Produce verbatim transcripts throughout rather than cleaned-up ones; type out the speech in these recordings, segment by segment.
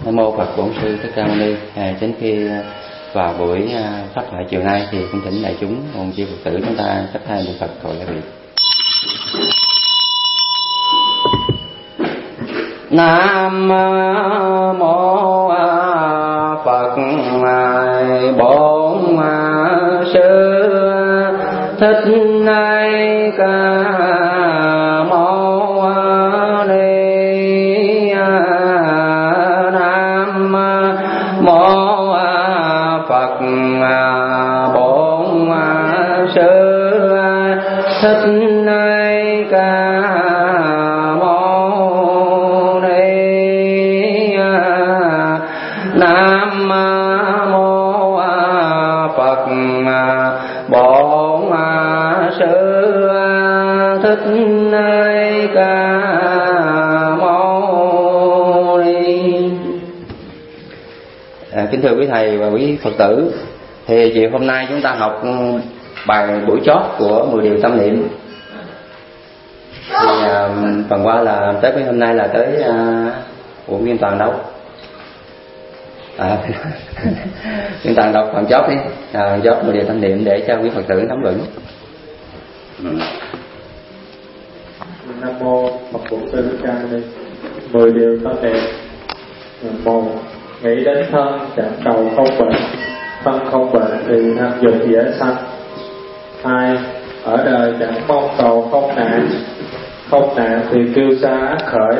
Nam mô Phật Bổn Sư Thích Ca Mâu Ni. À, đến khi vào buổi pháp thoại chiều nay thì cũng thỉnh đại chúng cùng chư Phật tử chúng ta cấp hai niệm Phật cầu lại vị. Nam mô Phật Bổn Sư Thích Ca Mâu Ni. Nam mô Phật Bổn Sư Thích Ca Mâu Ni. Nam mô Phật Bổn Sư Thích Ca Mâu Ni. À, kính thưa quý thầy và quý Phật tử, thì chiều hôm nay chúng ta học bài buổi chót của mười điều tâm niệm. Thì à, phần qua là tới với hôm nay là tới à, Ủa Nguyên Toàn đâu? À, Nguyên Toàn đọc phần chót đi, à, chót mười điều tâm niệm để cho quý Phật tử nắm vững. Nam mô Phật Bổn Sư Thích Ca Mâu Ni. Mười điều tâm niệm. Một, nghĩ đến thân chẳng cầu không bệnh, thân không bệnh thì tham dục dễ sanh. Hai, ở đời chẳng mong cầu không nạn, không nạn thì kêu xa ác khởi.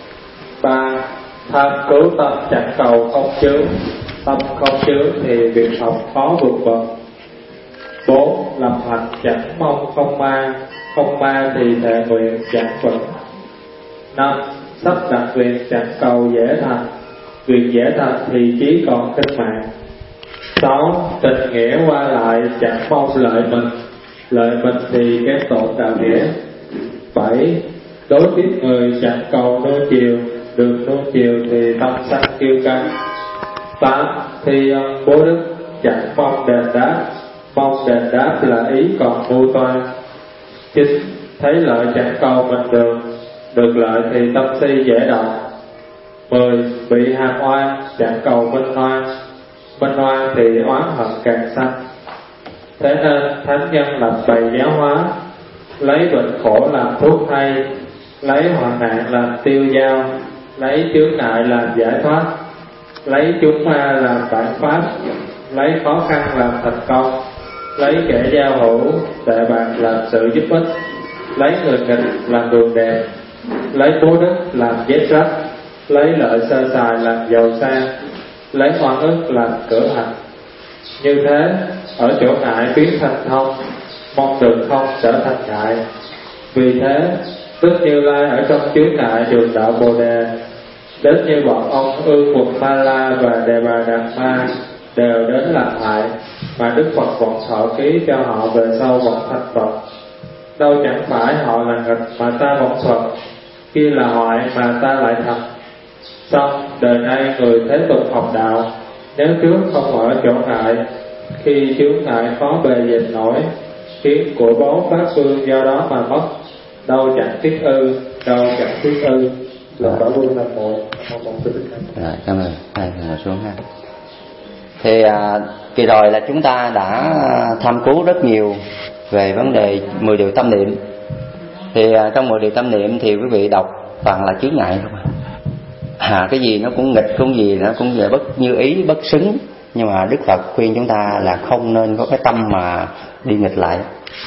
Ba, tham cứu tâm chẳng cầu không chướng, tâm không chướng thì việc học khó vượt bậc. Bốn, làm hạnh chẳng mong không ma, không ma thì thệ nguyện chẳng vững. Năm, sắp đặt việc chẳng cầu dễ thành, việc dễ thành thì chí còn kinh mạng. Sáu, tình nghĩa qua lại chẳng mong lợi mình, lợi mình thì kém tổn đạo nghĩa. Bảy, đối tiếp người chẳng cầu nuông chiều, được nuông chiều thì tâm sanh kiêu căng. Tám, thi ân bố đức chẳng mong đền đáp, mong đền đáp là ý còn mưu toan. Chín, thấy lợi chẳng cầu mình được, được lợi thì tâm si dễ động. Mười, bị hàm oan chẳng cầu minh oan, minh oan thì oán hận càng sanh. Thế nên thánh nhân lập bày giáo hóa, lấy bệnh khổ làm thuốc hay, lấy hoạn nạn làm tiêu dao, lấy chướng ngại làm giải thoát, lấy chúng ma làm bản pháp, lấy khó khăn làm thành công, lấy kẻ giao hữu tệ bạc làm sự giúp ích, lấy người nghịch làm đường đẹp, lấy bố đức làm vết rách, lấy lợi sơ sài làm giàu sang, lấy oan ức làm cửa hạnh. Như thế, ở chỗ ngại biến thành thông, mong được thông trở thành ngại. Vì thế, Đức Như Lai ở trong chướng ngại được đạo Bồ Đề, đến như bọn ông Ư Quật Ma La và Đề Bà Đạt Ma đều đến làm hại, mà Đức Phật vẫn thọ ký cho họ về sau vẫn thành Phật. Đâu chẳng phải họ là nghịch mà ta vẫn Phật, kia là hoại mà ta lại thành. Xong, đời nay người thế tục học đạo, nếu trước không ở chỗ ngại, khi chướng ngại khó bề dịch nổi, khiến của báu pháp phương do đó mà mất. Đâu chẳng tiếc ư, đâu chẳng tiếc ư. Lòng bảo vương làm một, một một sự. Rồi, cảm ơn. Hai ngồi xuống ha. Thì à, kỳ rồi là chúng ta đã tham cứu rất nhiều về vấn đề mười điều tâm niệm. Thì à, trong mười điều tâm niệm thì quý vị đọc toàn là chướng ngại không ạ? À, cái gì nó cũng nghịch, cũng gì nó cũng về bất như ý, bất xứng. Nhưng mà Đức Phật khuyên chúng ta là không nên có cái tâm mà đi nghịch lại.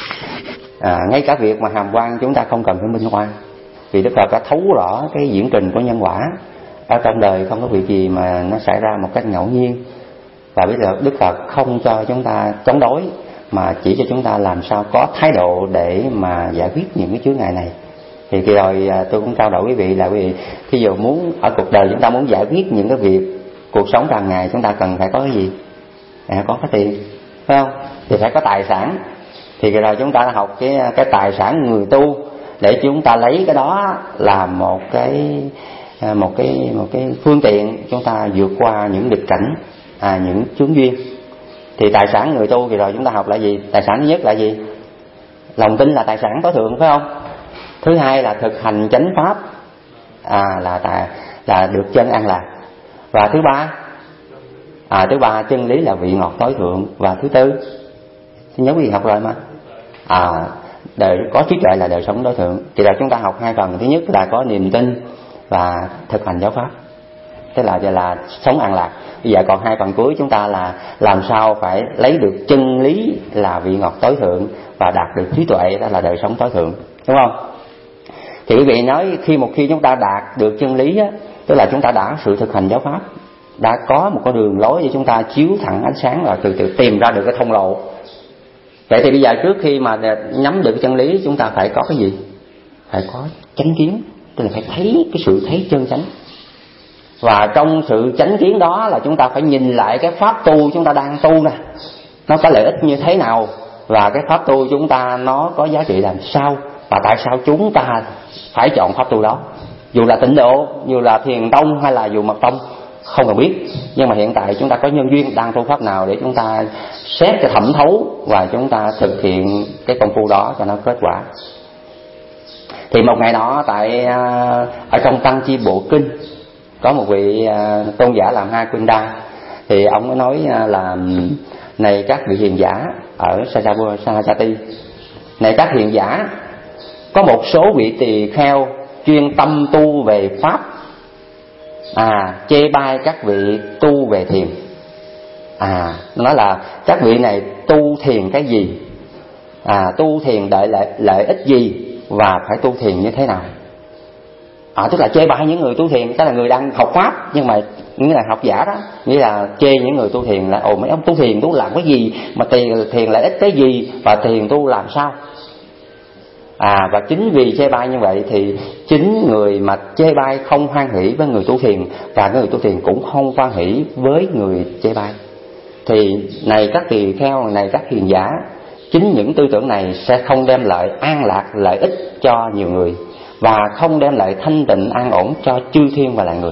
À, ngay cả việc mà hàm oan chúng ta không cần phải minh oan, vì Đức Phật đã thấu rõ cái diễn trình của nhân quả. Ở trong đời không có việc gì mà nó xảy ra một cách ngẫu nhiên. Và bây giờ Đức Phật không cho chúng ta chống đối, mà chỉ cho chúng ta làm sao có thái độ để mà giải quyết những cái chướng ngại này. Thì khi rồi tôi cũng trao đổi quý vị là quý vị khi dù muốn ở cuộc đời chúng ta muốn giải quyết những cái việc cuộc sống hàng ngày, chúng ta cần phải có cái gì? À, có cái tiền, phải không? Thì phải có tài sản. Thì rồi chúng ta đã học cái cái tài sản người tu để chúng ta lấy cái đó làm một cái một cái một cái phương tiện chúng ta vượt qua những nghịch cảnh, à, những chướng duyên. Thì tài sản người tu thì rồi chúng ta học là gì? Tài sản thứ nhất là gì? Lòng tin là tài sản tối thượng, phải không? Thứ hai là thực hành chánh pháp, à, là tài, là được chân an lạc. Và thứ ba, à thứ ba chân lý là vị ngọt tối thượng. Và thứ tư, nhớ quý vị học rồi mà, à đời có trí tuệ là đời sống tối thượng. Thì là chúng ta học hai phần. Thứ nhất là có niềm tin và thực hành giáo pháp, tức là là sống an lạc. Bây giờ còn hai phần cuối chúng ta là làm sao phải lấy được chân lý là vị ngọt tối thượng và đạt được trí tuệ, đó là đời sống tối thượng, đúng không? Thì quý vị nói khi một khi chúng ta đạt được chân lý á, tức là chúng ta đã sự thực hành giáo pháp, đã có một con đường lối để chúng ta chiếu thẳng ánh sáng và từ từ tìm ra được cái thông lộ. Vậy thì bây giờ trước khi mà nhắm được chân lý, chúng ta phải có cái gì? Phải có chánh kiến, tức là phải thấy cái sự thấy chân chánh. Và trong sự chánh kiến đó là chúng ta phải nhìn lại cái pháp tu chúng ta đang tu nè, nó có lợi ích như thế nào, và cái pháp tu chúng ta nó có giá trị làm sao, và tại sao chúng ta phải chọn pháp tu đó. Dù là tịnh độ, dù là thiền tông hay là dù mật tông, không cần biết. Nhưng mà hiện tại chúng ta có nhân duyên đang tu pháp nào để chúng ta xét cái thẩm thấu và chúng ta thực hiện cái công phu đó cho nó kết quả. Thì một ngày đó tại ở trong Tăng Chi Bộ Kinh có một vị tôn giả làm hai Quynh Đa, thì ông mới nói là: này các vị hiền giả ở Sajapati, này các hiền giả, có một số vị tỳ kheo chuyên tâm tu về pháp, à chê bai các vị tu về thiền. À nói là các vị này tu thiền cái gì, à tu thiền đợi lợi, lợi ích gì, và phải tu thiền như thế nào. À, tức là chê bai những người tu thiền, tức là người đang học pháp, nhưng mà những là học giả đó, nghĩa là chê những người tu thiền là ồ mấy ông tu thiền tu làm cái gì, mà tiền thiền lợi ích cái gì, và thiền tu làm sao. À và chính vì chê bai như vậy thì chính người mà chê bai không hoan hỷ với người tu thiền, và người tu thiền cũng không hoan hỷ với người chê bai. Thì này các tỳ kheo, này các hiền giả, chính những tư tưởng này sẽ không đem lại an lạc lợi ích cho nhiều người, và không đem lại thanh tịnh an ổn cho chư thiên và loài người.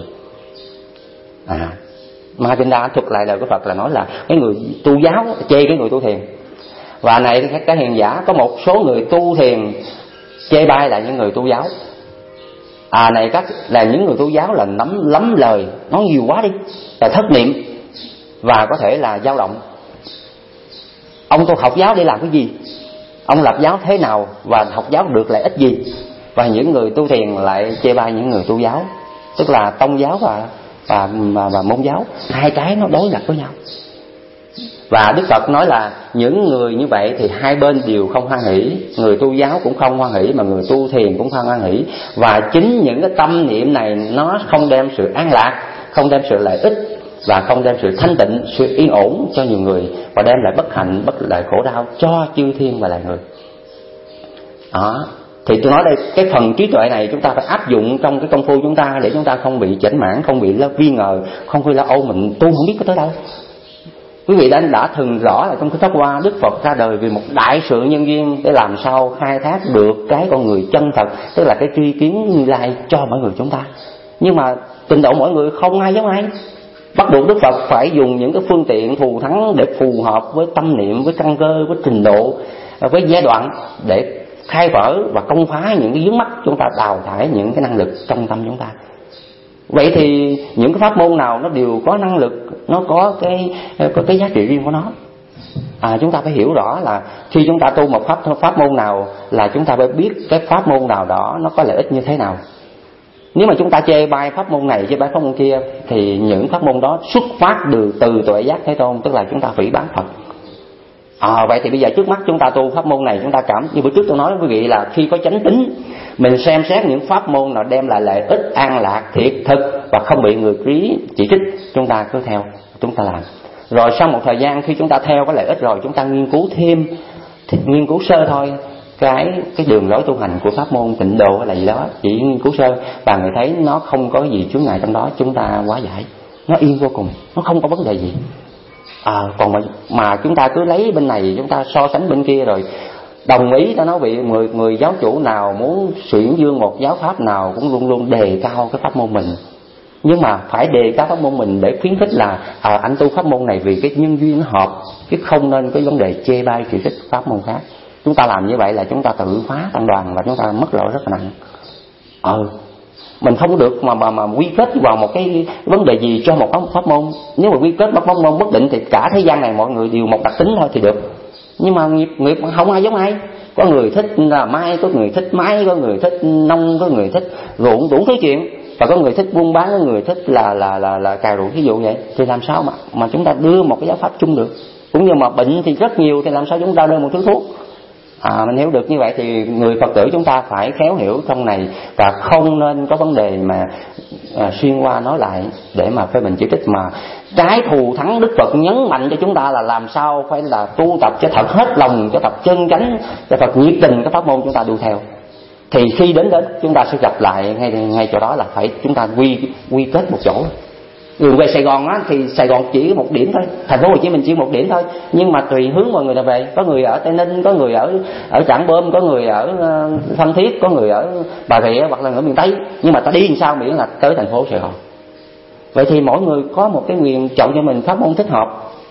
À, Mahakinda thuật lại lời của Phật là nói là cái người tu giáo chê cái người tu thiền, và này các cái hiền giả có một số người tu thiền chê bai lại những người tu giáo. À này các là những người tu giáo là nắm lắm lời, nói nhiều quá đi, là thất niệm và có thể là dao động. Ông tu học giáo để làm cái gì? Ông lập giáo thế nào và học giáo được lợi ích gì? Và những người tu thiền lại chê bai những người tu giáo, tức là tông giáo và và và, và môn giáo, hai cái nó đối lập với nhau. Và Đức Phật nói là những người như vậy thì hai bên đều không hoan hỷ, người tu giáo cũng không hoan hỷ, mà người tu thiền cũng không hoan hỷ. Và chính những cái tâm niệm này nó không đem sự an lạc, không đem sự lợi ích, và không đem sự thanh tịnh, sự yên ổn cho nhiều người, và đem lại bất hạnh, bất lợi khổ đau cho chư thiên và loài người. Đó. Thì tôi nói đây, cái phần trí tuệ này chúng ta phải áp dụng trong cái công phu chúng ta, để chúng ta không bị chểnh mãn, không bị vi ngờ, không phải là ô mình tu không biết có tới đâu. Quý vị đã đã thường rõ là trong cái pháp hoa, Đức Phật ra đời vì một đại sự nhân duyên để làm sao khai thác được cái con người chân thật, tức là cái tri kiến Như Lai cho mọi người chúng ta. Nhưng mà trình độ mỗi người không ai giống ai, bắt buộc Đức Phật phải dùng những cái phương tiện thù thắng để phù hợp với tâm niệm, với căn cơ, với trình độ, với giai đoạn, để khai vỡ và công phá những cái vướng mắc, chúng ta đào thải những cái năng lực trong tâm chúng ta. Vậy thì những cái pháp môn nào nó đều có năng lực, nó có cái có cái giá trị riêng của nó. À, chúng ta phải hiểu rõ là khi chúng ta tu một pháp pháp môn nào là chúng ta phải biết cái pháp môn nào đó nó có lợi ích như thế nào. Nếu mà chúng ta chê bai pháp môn này, chê bai pháp môn kia, thì những pháp môn đó xuất phát từ từ tuệ giác Thế Tôn, tức là chúng ta phỉ báng Phật. À, vậy thì bây giờ trước mắt chúng ta tu pháp môn này, chúng ta cảm như bữa trước tôi nói với quý vị là khi có chánh tín, mình xem xét những pháp môn nào đem lại lợi ích an lạc thiệt thực và không bị người quý chỉ trích, chúng ta cứ theo, chúng ta làm. Rồi sau một thời gian khi chúng ta theo cái lợi ích rồi, chúng ta nghiên cứu thêm, nghiên cứu sơ thôi cái cái đường lối tu hành của pháp môn tịnh độ hay là gì đó, chỉ nghiên cứu sơ và người thấy nó không có gì chướng ngại trong đó, chúng ta hóa giải, nó yên vô cùng, nó không có vấn đề gì. À, còn mà, mà chúng ta cứ lấy bên này chúng ta so sánh bên kia, rồi đồng ý ta nói vị người, người giáo chủ nào muốn xuyển dương một giáo pháp nào cũng luôn luôn đề cao cái pháp môn mình, nhưng mà phải đề cao pháp môn mình để khuyến khích là à, anh tu pháp môn này vì cái nhân duyên nó hợp, chứ không nên cái vấn đề chê bai chỉ trích pháp môn khác. Chúng ta làm như vậy là chúng ta tự phá tăng đoàn và chúng ta mất lỗi rất là nặng. Ờ Mình không được mà mà mà quy kết vào một cái vấn đề gì cho một pháp môn. Nếu mà quy kết một pháp môn bất định thì cả thế gian này mọi người đều một đặc tính thôi thì được. Nhưng mà nghiệp nghiệp không ai giống ai. Có người thích là mai, có người thích máy, có người thích nông, có người thích ruộng, đủ thứ chuyện. Và có người thích buôn bán, có người thích là là là là cài ruộng, ví dụ vậy. Thì làm sao mà mà chúng ta đưa một cái giáo pháp chung được? Cũng như mà bệnh thì rất nhiều thì làm sao chúng ta đưa một thứ thuốc? À, mình hiểu được như vậy thì người Phật tử chúng ta phải khéo hiểu trong này và không nên có vấn đề mà à, xuyên qua nói lại để mà phê bình chỉ trích. Mà trái thù thắng Đức Phật nhấn mạnh cho chúng ta là làm sao phải là tu tập cho thật hết lòng, cho thật chân chánh, cho thật nhiệt tình cái pháp môn chúng ta đu theo. Thì khi đến đến chúng ta sẽ gặp lại ngay ngay chỗ đó là phải chúng ta quy quy kết một chỗ. Người về Sài Gòn á thì Sài Gòn chỉ có một điểm thôi, thành phố Hồ Chí Minh chỉ một điểm thôi, nhưng mà tùy hướng mọi người là về. Có người ở Tây Ninh, có người ở ở Trảng Bom, có người ở uh, Phan Thiết, có người ở Bà Rịa hoặc là ở miền Tây, nhưng mà ta đi làm sao miễn là tới thành phố Sài Gòn. Vậy thì mỗi người có một cái quyền chọn cho mình pháp môn thích hợp.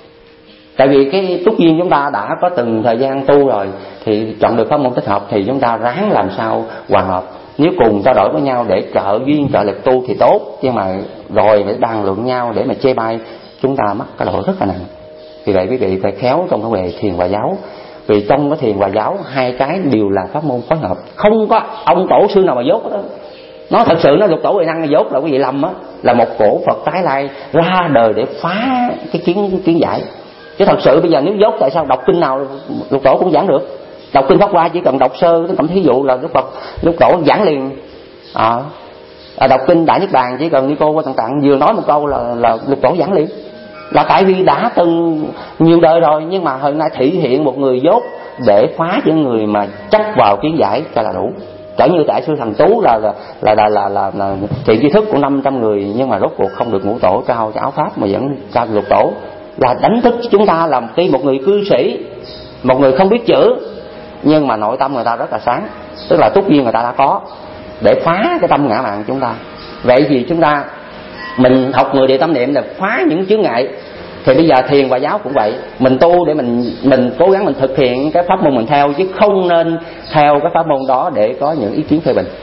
Tại vì cái túc duyên chúng ta đã có từng thời gian tu rồi thì chọn được pháp môn thích hợp thì chúng ta ráng làm sao hòa hợp. Nếu cùng trao đổi với nhau để trợ duyên trợ lực tu thì tốt, nhưng mà rồi phải bàn luận nhau để mà chê bai, chúng ta mắc cái lỗi rất là nặng. Vì vậy quý vị phải khéo trong cái về thiền và giáo. Vì trong cái thiền và giáo hai cái đều là pháp môn phối hợp. Không có ông tổ sư nào mà dốt đó. Nó thật sự nó lục tổ huệ năng dốt là quý vị lầm á, là một cổ Phật tái lai ra đời để phá cái kiến kiến giải. Chứ thật sự bây giờ nếu dốt tại sao đọc kinh nào lục tổ cũng giảng được. Đọc kinh Pháp Hoa chỉ cần đọc sơ cái thí dụ là Đức Phật Đức Tổ giảng liền. À, à, đọc kinh Đại Niết Bàn chỉ cần đi cô qua tận tặng vừa nói một câu là là Lục Tổ giảng liền. Là tại vì đã từng nhiều đời rồi, nhưng mà hôm nay thể hiện một người dốt để phá những người mà chấp vào kiến giải cho là đủ. Trở như tại sư Thần Tú là là là là là, là, là thiện tri thức của năm trăm người, nhưng mà rốt cuộc không được ngũ tổ trao cho áo pháp mà vẫn trao Lục Tổ, là đánh thức chúng ta làm tuy một người cư sĩ, một người không biết chữ, nhưng mà nội tâm người ta rất là sáng, tức là túc duyên người ta đã có để phá cái tâm ngã mạn chúng ta. Vậy thì chúng ta mình học mười điều tâm niệm là phá những chướng ngại. Thì bây giờ thiền và giáo cũng vậy, mình tu để mình mình cố gắng mình thực hiện cái pháp môn mình theo, chứ không nên theo cái pháp môn đó để có những ý kiến phê bình.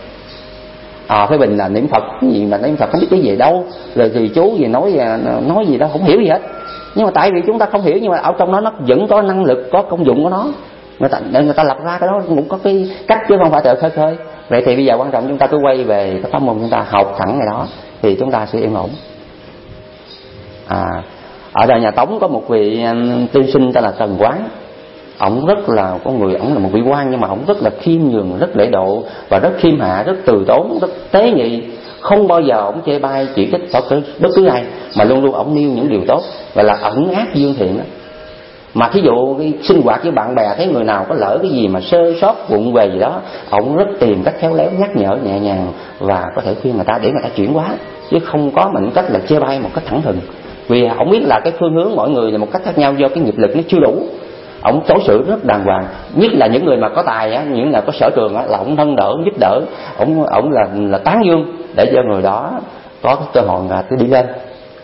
À, phê bình là niệm Phật gì mà niệm Phật không biết cái gì đâu, rồi gì chú gì nói nói gì đó không hiểu gì hết. Nhưng mà tại vì chúng ta không hiểu, nhưng mà ở trong đó nó vẫn có năng lực, có công dụng của nó. Người ta người ta lập ra cái đó cũng có cái cách chứ không phải tự khơi khơi. Vậy thì bây giờ quan trọng chúng ta cứ quay về cái pháp môn chúng ta học thẳng ngày đó thì chúng ta sẽ yên ổn. À, ở đời nhà Tống có một vị tiên sinh tên là Trần Quán. Ổng rất là có người, ổng là một vị quan nhưng mà ổng rất là khiêm nhường, rất lễ độ và rất khiêm hạ, rất từ tốn, rất tế nhị. Không bao giờ ổng chê bai chỉ trích bất cứ ai, mà luôn luôn ổng nêu những điều tốt và là ẩn ác dương thiện đó. Mà thí dụ cái sinh hoạt với bạn bè thấy người nào có lỡ cái gì mà sơ sót vụng về gì đó, ổng rất tìm cách khéo léo nhắc nhở nhẹ nhàng và có thể khuyên người ta để người ta chuyển hóa, chứ không có mình cách là chê bai một cách thẳng thừng. Vì ổng biết là cái phương hướng mỗi người là một cách khác nhau, do cái nghiệp lực nó chưa đủ. Ổng đối xử rất đàng hoàng, nhất là những người mà có tài á, những người có sở trường á, là ổng nâng đỡ giúp đỡ, ổng ổng là là tán dương để cho người đó có cái cơ hội là đi lên.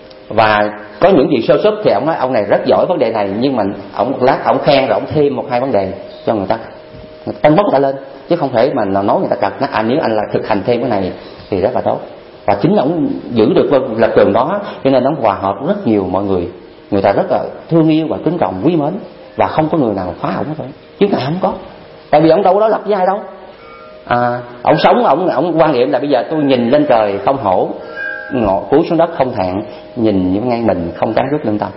Và có những gì sơ xuất thì ông nói ông này rất giỏi vấn đề này, nhưng mà ông một lát ông khen rồi ông thêm một hai vấn đề cho người ta tăng bốc người ta lên, chứ không thể mà nói người ta cật nó à nếu anh là thực hành thêm cái này thì rất là tốt. Và chính ông giữ được lập trường đó, cho nên ông hòa hợp rất nhiều mọi người, người ta rất là thương yêu và kính trọng quý mến, và không có người nào phá ổng thôi, chứ này không có, tại vì ông đâu có đối lập với ai đâu. À, ông sống ông ông quan niệm là bây giờ tôi nhìn lên trời không hổ, ngọ cúi xuống đất không thẹn, nhìn những ngang mình không cán rứt lương tâm.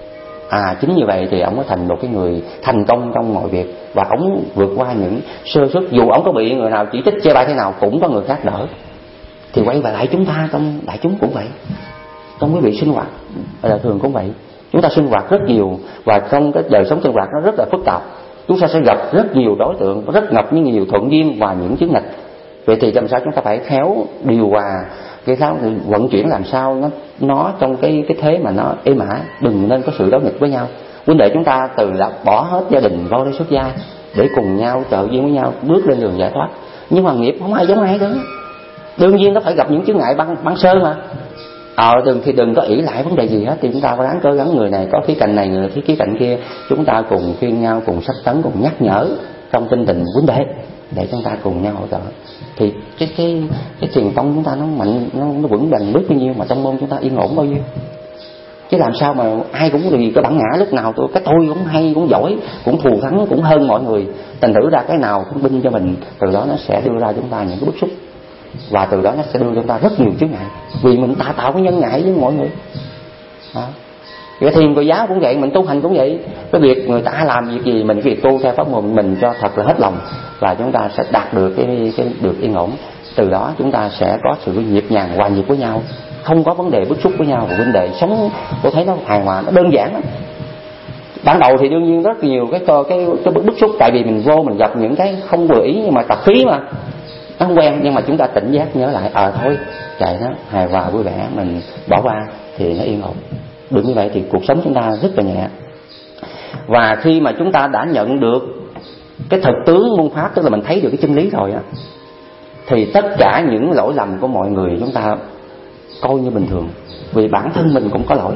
À, chính như vậy thì ông mới thành một cái người thành công trong mọi việc, và ông vượt qua những sơ suất, dù ông có bị người nào chỉ trích chê bai thế nào cũng có người khác đỡ. Thì quay về lại chúng ta trong đại chúng cũng vậy, trong quý vị sinh hoạt đời thường cũng vậy, chúng ta sinh hoạt rất nhiều, và trong cái đời sống sinh hoạt nó rất là phức tạp, chúng ta sẽ gặp rất nhiều đối tượng, rất ngập những nhiều thuận duyên và những chướng nghịch. Vậy thì làm sao chúng ta phải khéo điều hòa cái sao vận chuyển làm sao nó nó trong cái cái thế mà nó êm ả, đừng nên có sự đối nghịch với nhau. Vấn đề chúng ta từ là bỏ hết gia đình vô đây xuất gia để cùng nhau trợ duyên với nhau bước lên đường giải thoát. Nhưng mà nghiệp không ai giống ai đó, đương nhiên nó phải gặp những chướng ngại băng băng sơ mà. Ờ à, đừng thì đừng có ỷ lại vấn đề gì hết, thì chúng ta phải ráng cố gắng, người này có khía cạnh này, người khía khía cạnh kia, chúng ta cùng khuyên nhau, cùng sách tấn, cùng nhắc nhở trong tinh thần vấn đề. để chúng ta cùng nhau hỗ trợ. Thì cái cái cái thiền tông chúng ta nó mạnh, nó, nó vững vàng biết bao nhiêu mà tông môn chúng ta yên ổn bao nhiêu. Chứ làm sao mà ai cũng vì cái bản ngã lúc nào tôi cái tôi cũng hay, cũng giỏi, cũng thù thắng, cũng hơn mọi người, thành thử ra cái nào cũng binh cho mình, từ đó nó sẽ đưa ra chúng ta những cái bức xúc, và từ đó nó sẽ đưa chúng ta rất nhiều chướng ngại, vì mình ta tạo cái nhân ngại với mọi người. Đó. Cái thiền của giáo cũng vậy, mình tu hành cũng vậy. Cái việc người ta làm việc gì, mình việc tu theo pháp môn mình cho thật là hết lòng, và chúng ta sẽ đạt được cái, cái được yên ổn. Từ đó chúng ta sẽ có sự nhịp nhàng, hòa nhịp với nhau, không có vấn đề bức xúc với nhau, và vấn đề sống tôi thấy nó hài hòa, nó đơn giản lắm. Ban đầu thì đương nhiên rất nhiều cái cái cái bức xúc, tại vì mình vô mình gặp những cái không vừa ý, nhưng mà tập khí mà nó không quen. Nhưng mà chúng ta tỉnh giác nhớ lại, ờ à, thôi chạy nó hài hòa vui vẻ, mình bỏ qua thì nó yên ổn. Được như vậy thì cuộc sống chúng ta rất là nhẹ. Và khi mà chúng ta đã nhận được cái thực tướng môn pháp, tức là mình thấy được cái chân lý rồi á, thì tất cả những lỗi lầm của mọi người chúng ta coi như bình thường, vì bản thân mình cũng có lỗi.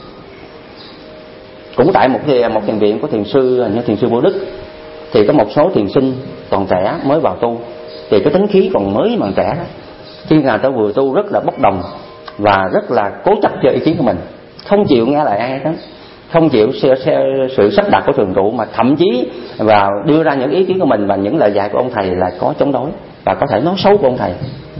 Cũng tại một một thiền viện của thiền sư như thiền sư Bồ Đức, thì có một số thiền sinh còn trẻ mới vào tu, thì cái tính khí còn mới mà trẻ đó, khi nào ta vừa tu rất là bốc đồng và rất là cố chấp cho ý kiến của mình, không chịu nghe lại ai hết, không chịu sự, sự sắp đặt của thường trụ, mà thậm chí vào đưa ra những ý kiến của mình và những lời dạy của ông thầy là có chống đối và có thể nói xấu của ông thầy.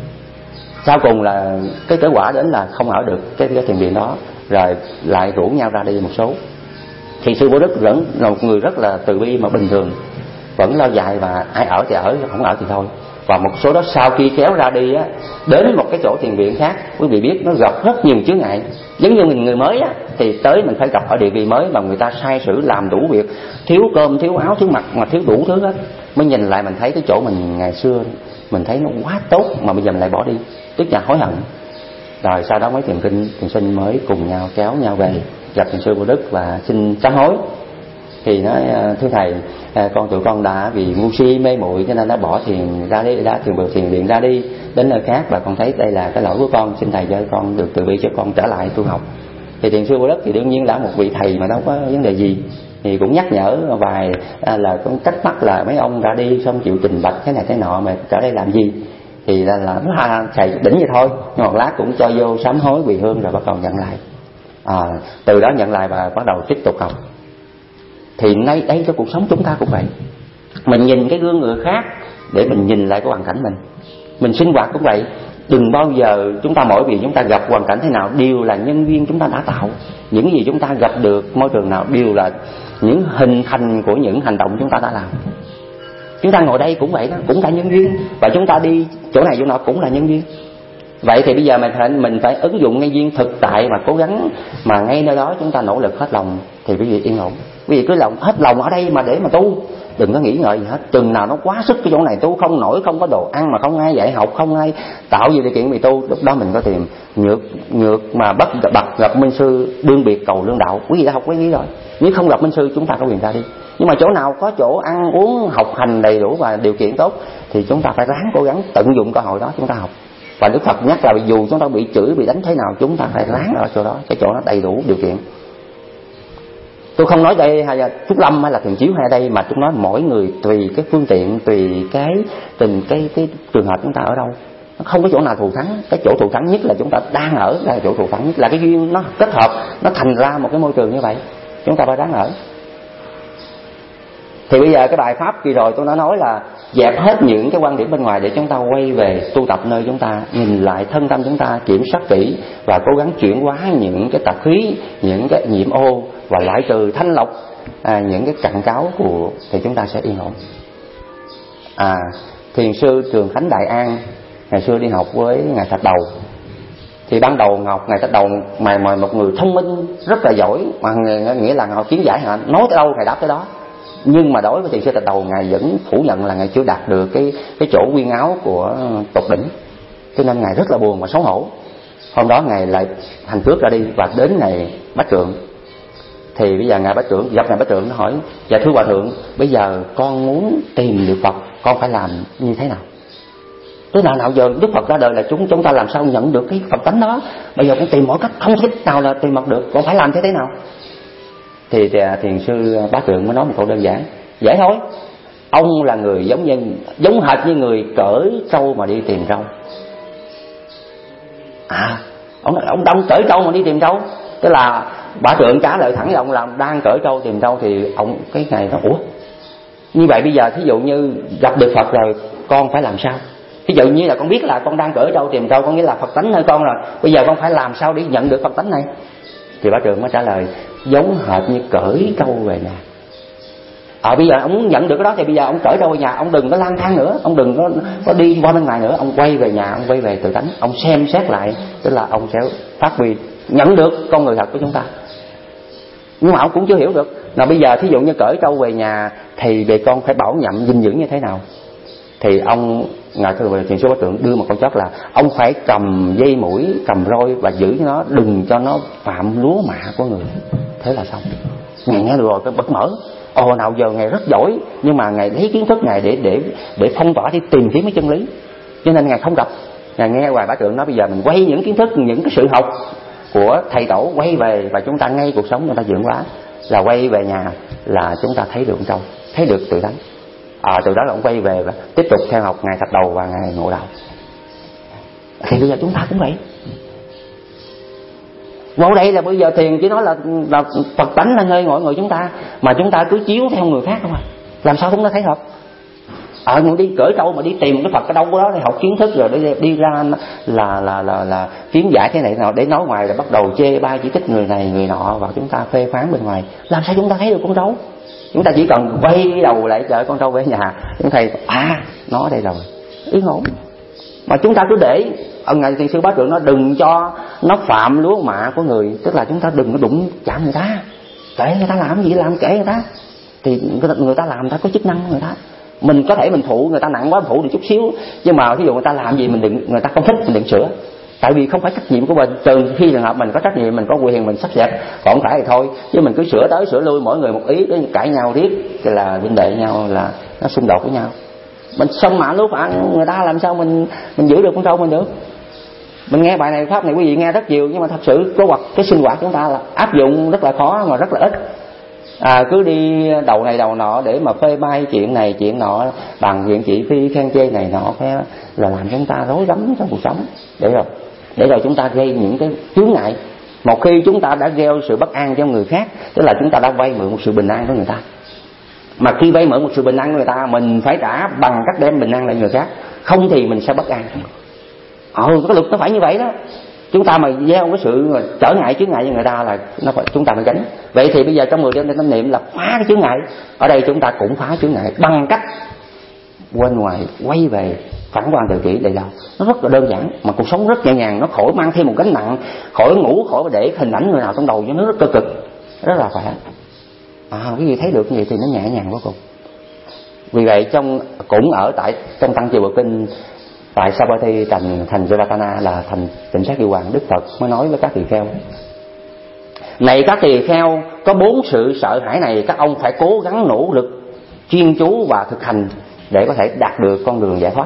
Sau cùng là cái kết quả đến là không ở được cái, cái thiền viện đó, rồi lại rủ nhau ra đi một số. Thì sư Bồ Đức vẫn là một người rất là từ bi mà bình thường, vẫn lo dạy, và ai ở thì ở, không ở thì thôi. Và một số đó sau khi kéo ra đi á, đến một cái chỗ thiền viện khác, quý vị biết nó gặp rất nhiều chướng ngại. Giống như mình người mới á, thì tới mình phải gặp ở địa vị mới mà người ta sai sử làm đủ việc, thiếu cơm, thiếu áo, thiếu mặc, mà thiếu đủ thứ hết. Mới nhìn lại mình thấy cái chỗ mình ngày xưa mình thấy nó quá tốt, mà bây giờ mình lại bỏ đi, tức là hối hận. Rồi sau đó mấy thiền kinh thiền sinh mới cùng nhau kéo nhau về gặp thiền sư Bồ Đức và xin sám hối. Thì nói thưa thầy, con tụi con đã vì ngu si mê muội cho nên đã bỏ thiền ra đi, đã thiền thiền viện ra đi đến nơi khác, và con thấy đây là cái lỗi của con, xin thầy cho con được từ bi cho con trở lại tu học. Thì thiền sư Bồ Đức thì đương nhiên là một vị thầy mà đâu có vấn đề gì, thì cũng nhắc nhở vài là con cách mắc là mấy ông ra đi xong chịu trình bạch thế này thế nọ mà trở đây làm gì, thì là là nó thầy đỉnh vậy thôi, nhưng một lát cũng cho vô sám hối quỳ hương rồi bắt đầu nhận lại. À, từ đó nhận lại và bắt đầu tiếp tục học. Thì nay đây cho cuộc sống chúng ta cũng vậy, mình nhìn cái gương người khác để mình nhìn lại cái hoàn cảnh mình. Mình sinh hoạt cũng vậy, đừng bao giờ chúng ta mỗi vì chúng ta gặp hoàn cảnh thế nào đều là nhân duyên chúng ta đã tạo. Những gì chúng ta gặp được môi trường nào đều là những hình thành của những hành động chúng ta đã làm. Chúng ta ngồi đây cũng vậy đó, cũng là nhân duyên, và chúng ta đi chỗ này chỗ nọ cũng là nhân duyên. Vậy thì bây giờ mình phải, mình phải ứng dụng ngay duyên thực tại mà cố gắng, mà ngay nơi đó chúng ta nỗ lực hết lòng thì quý vị yên ổn. Quý vị cứ lòng hết lòng ở đây mà để mà tu, đừng có nghĩ ngợi gì hết. Chừng nào nó quá sức cái chỗ này tu không nổi, không có đồ ăn mà không ai dạy học, không ai tạo gì điều kiện bị tu, lúc đó mình có tìm nhược nhược mà bắt bật gặp minh sư đương biệt cầu lương đạo. Quý vị đã học quý vị rồi, nếu không gặp minh sư chúng ta có quyền ra đi. Nhưng mà chỗ nào có chỗ ăn uống học hành đầy đủ và điều kiện tốt thì chúng ta phải ráng cố gắng tận dụng cơ hội đó chúng ta học. Và Đức Phật nhắc là dù chúng ta bị chửi, bị đánh thế nào, chúng ta phải ráng ở chỗ đó, cái chỗ nó đầy đủ điều kiện. Tôi không nói đây hay là Trúc Lâm hay là Thiền Chiếu hay đây, mà tôi nói mỗi người tùy cái phương tiện, tùy cái tình cái cái trường hợp chúng ta ở đâu. Nó không có chỗ nào thù thắng. Cái chỗ thù thắng nhất là chúng ta đang ở, là chỗ thù thắng nhất, là cái duyên nó kết hợp, nó thành ra một cái môi trường như vậy, chúng ta phải ráng ở. Thì bây giờ cái bài pháp kỳ rồi tôi đã nói là dẹp hết những cái quan điểm bên ngoài để chúng ta quay về tu tập nơi chúng ta, nhìn lại thân tâm chúng ta, kiểm soát kỹ và cố gắng chuyển hóa những cái tạp khí, những cái nhiễm ô và loại trừ thanh lọc à, những cái cặn cáo của, thì chúng ta sẽ yên ổn. À, thiền sư Trường Khánh Đại An ngày xưa đi học với ngài Thạch Đầu. Thì ban đầu Ngọc ngài Thạch Đầu mày mời một người thông minh rất là giỏi, mà nghĩa là Ngọc kiến giải hả, nói tới đâu ngài đáp tới đó. Nhưng mà đối với thiền sư Thạch Đầu, ngài vẫn phủ nhận là ngài chưa đạt được cái cái chỗ quyên áo của tột đỉnh, cho nên ngài rất là buồn và xấu hổ. Hôm đó ngài lại hành cước ra đi và đến ngày Bách Trượng. Thì bây giờ ngài Bách Trượng gặp ngài Bách Trượng, nó hỏi: dạ thưa hòa thượng, bây giờ con muốn tìm được Phật, con phải làm như thế nào? Tới nào nào giờ Đức Phật ra đời là chúng chúng ta làm sao nhận được cái Phật tánh đó? Bây giờ con tìm mọi cách không thích nào là tìm mặt được, con phải làm thế thế nào? Thì thiền sư Bá Trượng mới nói một câu đơn giản: dễ thôi, Ông là người giống như giống hệt như người cởi trâu mà đi tìm trâu. À, ông ông đông cởi trâu mà đi tìm trâu, tức là Bả Trượng trả lời thẳng với ông là đang cởi trâu tìm trâu. Thì ông cái ngày nó ủa như vậy bây giờ thí dụ như gặp được Phật rồi con phải làm sao? Ví dụ như là con biết là con đang cởi trâu tìm trâu, con nghĩ là Phật tánh hơi con rồi, bây giờ con phải làm sao để nhận được Phật tánh này? Thì Bả Trượng mới trả lời giống hệt như cởi trâu về nhà. Ờ à, bây giờ ông muốn nhận được cái đó thì bây giờ ông cởi trâu về nhà, ông đừng có lang thang nữa, ông đừng có, có đi qua bên ngoài nữa, ông quay về nhà, ông quay về tự tánh, ông xem xét lại, tức là ông sẽ phát huy nhận được con người thật của chúng ta. Nhưng mà ông cũng chưa hiểu được là bây giờ thí dụ như cởi trâu về nhà thì về con phải bảo nhậm dinh dưỡng như thế nào. Thì ông ngài Cơ Thiền Sư Bá Trượng đưa một câu chót là ông phải cầm dây mũi, cầm roi và giữ nó, đừng cho nó phạm lúa mạ của người. Thế là xong. Ngài nghe được rồi cái bật mở. Ồ nào giờ ngài rất giỏi, nhưng mà ngài lấy kiến thức ngài để để để phong tỏa, để tìm kiếm cái chân lý, cho nên ngài không gặp. Ngài nghe Hoài Bá Trượng nói bây giờ mình quay những kiến thức, những cái sự học của thầy tổ quay về, và chúng ta ngay cuộc sống chúng ta dưỡng hóa là quay về nhà là chúng ta thấy được trong, thấy được tự tánh. À, từ đó là ông quay về và tiếp tục theo học ngài Thạch Đầu và ngài Ngộ Đạo. Thì bây giờ chúng ta cũng vậy. Vào đây là bây giờ thiền chỉ nói là, là Phật tánh là nơi mọi người chúng ta, mà chúng ta cứ chiếu theo người khác không à, làm sao chúng ta thấy Phật? Ở à, người đi cởi trâu mà đi tìm cái Phật ở đâu đó để học kiến thức rồi để đi ra là là là là kiến giải thế này nọ, để nói ngoài là bắt đầu chê bai chỉ trích người này người nọ, và chúng ta phê phán bên ngoài. Làm sao chúng ta thấy được con trâu? Chúng ta chỉ cần quay đầu lại chở con trâu về nhà, chúng thầy à nó đây rồi, yên ổn. Mà chúng ta cứ để ông ngài Thiền Sư Bá Trượng nó đừng cho nó phạm lúa mạ của người, tức là chúng ta đừng có đụng chạm người ta, kệ người ta làm gì làm kệ người ta, thì người ta làm người ta có chức năng của người ta. Mình có thể mình phụ người ta nặng quá, mình phụ được chút xíu, nhưng mà ví dụ người ta làm gì mình đừng, người ta không thích mình đừng sửa, tại vì không phải trách nhiệm của mình. Trừ khi trường hợp mình có trách nhiệm, mình có quyền mình sắp xếp, còn không phải thì thôi. Chứ mình cứ sửa tới sửa lui, mỗi người một ý, để cãi nhau riết thì là huynh đệ nhau, là nó xung đột với nhau. Mình xông mạ lúa phản người ta, làm sao mình mình giữ được con trâu mình được? Mình nghe bài này pháp này quý vị nghe rất nhiều, nhưng mà thật sự có hoặc cái sinh hoạt chúng ta là áp dụng rất là khó mà rất là ít. À, cứ đi đầu này đầu nọ để mà phê bai chuyện này chuyện nọ, bằng chuyện chị phi khen chê này nọ, phải là làm chúng ta rối rắm trong cuộc sống. Để rồi để rồi chúng ta gây những cái chướng ngại. Một khi chúng ta đã gieo sự bất an cho người khác, tức là chúng ta đã vay mượn một sự bình an của người ta. Mà khi vay mượn một sự bình an của người ta, mình phải trả bằng cách đem bình an lại người khác, không thì mình sẽ bất an. Ồ, cái luật nó phải như vậy đó. Chúng ta mà gieo cái sự trở ngại chướng ngại cho người ta là nó phải, chúng ta phải tránh. Vậy thì bây giờ trong mười đêm tâm niệm là phá cái chướng ngại. Ở đây chúng ta cũng phá chướng ngại bằng cách quên ngoài, quay về phản quan tự kỷ đầy đầu. Nó rất là đơn giản mà cuộc sống rất nhẹ nhàng, nó khỏi mang thêm một gánh nặng, khỏi ngủ, khỏi để hình ảnh người nào trong đầu cho nó rất cơ cực, rất là khỏe. À, cái gì thấy được như vậy thì nó nhẹ nhàng vô cùng. Vì vậy trong cũng ở tại trong tăng chiều bộ kinh tại Savatthi thành thành Javatana là thành Tịnh Sát Điều Hoàng, Đức Phật mới nói với các tỳ kheo: này các tỳ kheo, có bốn sự sợ hãi này các ông phải cố gắng nỗ lực chuyên chú và thực hành để có thể đạt được con đường giải thoát.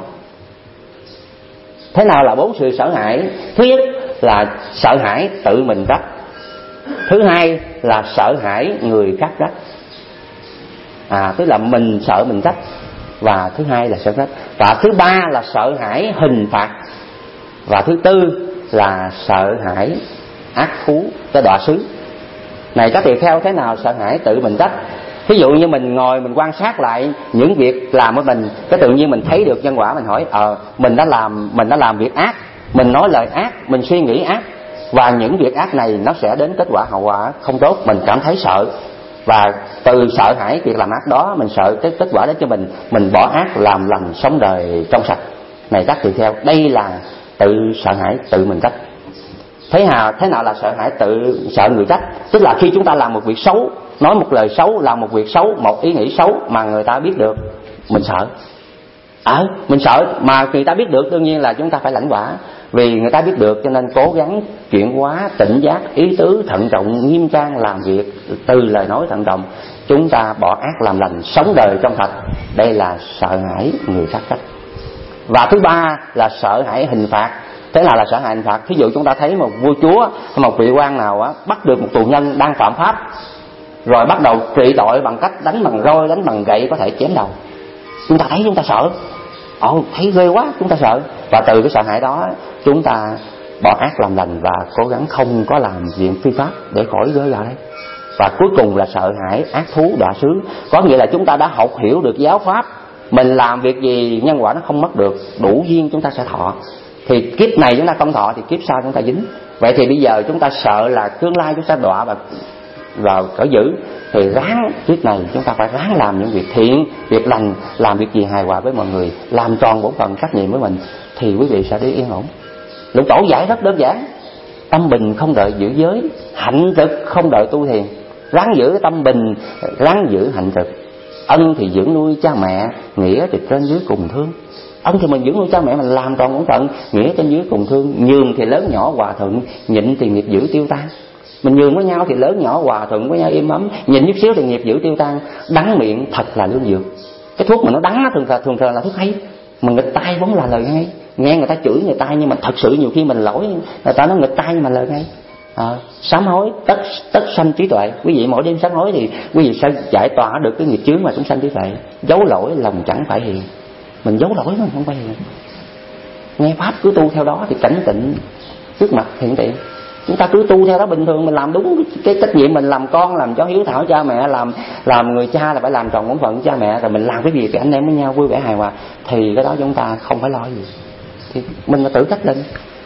Thế nào là bốn sự sợ hãi? Thứ nhất là sợ hãi tự mình trách. Thứ hai là sợ hãi người khác trách. À, tức là mình sợ mình trách. Và thứ hai là sợ trách. Và thứ ba là sợ hãi hình phạt. Và thứ tư là sợ hãi ác thú, cái đọa xứ. Này các tỳ kheo, thế nào sợ hãi tự mình trách? Ví dụ như mình ngồi mình quan sát lại những việc làm của mình, cái tự nhiên mình thấy được nhân quả, mình hỏi ờ à, mình đã làm mình đã làm việc ác, mình nói lời ác, mình suy nghĩ ác, và những việc ác này nó sẽ đến kết quả hậu quả không tốt. Mình cảm thấy sợ, và từ sợ hãi việc làm ác đó, mình sợ cái kết quả đến cho mình, mình bỏ ác làm lành, sống đời trong sạch. Này các tỳ kheo, đây là tự sợ hãi tự mình trách. Thế nào thế nào là sợ hãi tự sợ người trách? Tức là khi chúng ta làm một việc xấu, nói một lời xấu, làm một việc xấu, một ý nghĩ xấu mà người ta biết được, mình sợ. Ờ, à, mình sợ mà người ta biết được, đương nhiên là chúng ta phải lãnh quả. Vì người ta biết được cho nên cố gắng chuyển hóa, tỉnh giác, ý tứ, thận trọng, nghiêm trang làm việc, từ lời nói thận trọng, chúng ta bỏ ác làm lành, sống đời trong sạch. Đây là sợ hãi người khác trách. Và thứ ba là sợ hãi hình phạt. Thế nào là sợ hãi hình phạt? Ví dụ chúng ta thấy một vua chúa, một vị quan nào á, bắt được một tù nhân đang phạm pháp, rồi bắt đầu trị tội bằng cách đánh bằng roi, đánh bằng gậy, có thể chém đầu. chúng ta thấy chúng ta sợ, ồ thấy ghê quá chúng ta sợ, và từ cái sợ hãi đó chúng ta bỏ ác làm lành và cố gắng không có làm chuyện phi pháp để khỏi rơi vào đây. Và cuối cùng là sợ hãi ác thú đọa xứ, có nghĩa là chúng ta đã học hiểu được giáo pháp, mình làm việc gì nhân quả nó không mất được, đủ duyên chúng ta sẽ thọ. Thì kiếp này chúng ta không thọ thì kiếp sau chúng ta dính. Vậy thì bây giờ chúng ta sợ là tương lai chúng ta đọa vào vào cõi dữ, thì ráng kiếp này chúng ta phải ráng làm những việc thiện, việc lành, làm việc gì hài hòa với mọi người, làm tròn bổn phận trách nhiệm với mình, thì quý vị sẽ đi yên ổn. Lục tổ giải rất đơn giản: tâm bình không đợi giữ giới, hạnh trực không đợi tu thiền. Ráng giữ tâm bình, ráng giữ hạnh trực. Ân thì dưỡng nuôi cha mẹ, nghĩa thì trên dưới cùng thương. Ân thì mình dưỡng nuôi cha mẹ, mình làm tròn bổn phận, nghĩa trên dưới cùng thương. Nhường thì lớn nhỏ hòa thuận, nhịn thì nghiệp dữ tiêu tan. Mình nhường với nhau thì lớn nhỏ hòa thuận với nhau im ấm, nhịn chút xíu thì nghiệp dữ tiêu tan. Đắng miệng thật là lương dược. Cái thuốc mà nó đắng thường thường, thường thường là thuốc hay, mà nghịch tai vốn là lời hay. Nghe người ta chửi người ta, nhưng mà thật sự nhiều khi mình lỗi, người ta nói nghịch tai nhưng mà lời hay. À, sám hối tất tất sanh trí tuệ. Quý vị mỗi đêm sám hối thì quý vị sẽ giải tỏa được cái nghiệp chướng mà chúng sanh trí tuệ. Giấu lỗi lòng chẳng phải hiền, mình giấu lỗi mà không phải hiền. Nghe pháp cứ tu theo đó thì cảnh tịnh trước mặt hiện tiện. Chúng ta cứ tu theo đó bình thường, mình làm đúng cái trách nhiệm mình làm con, làm cho hiếu thảo cha mẹ, làm làm người cha là phải làm tròn bổn phận cha mẹ, rồi mình làm cái gì thì anh em với nhau vui vẻ hài hòa, thì cái đó chúng ta không phải lo gì, thì mình phải tự trách lên.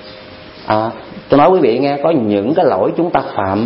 À, tôi nói quý vị nghe, có những cái lỗi chúng ta phạm,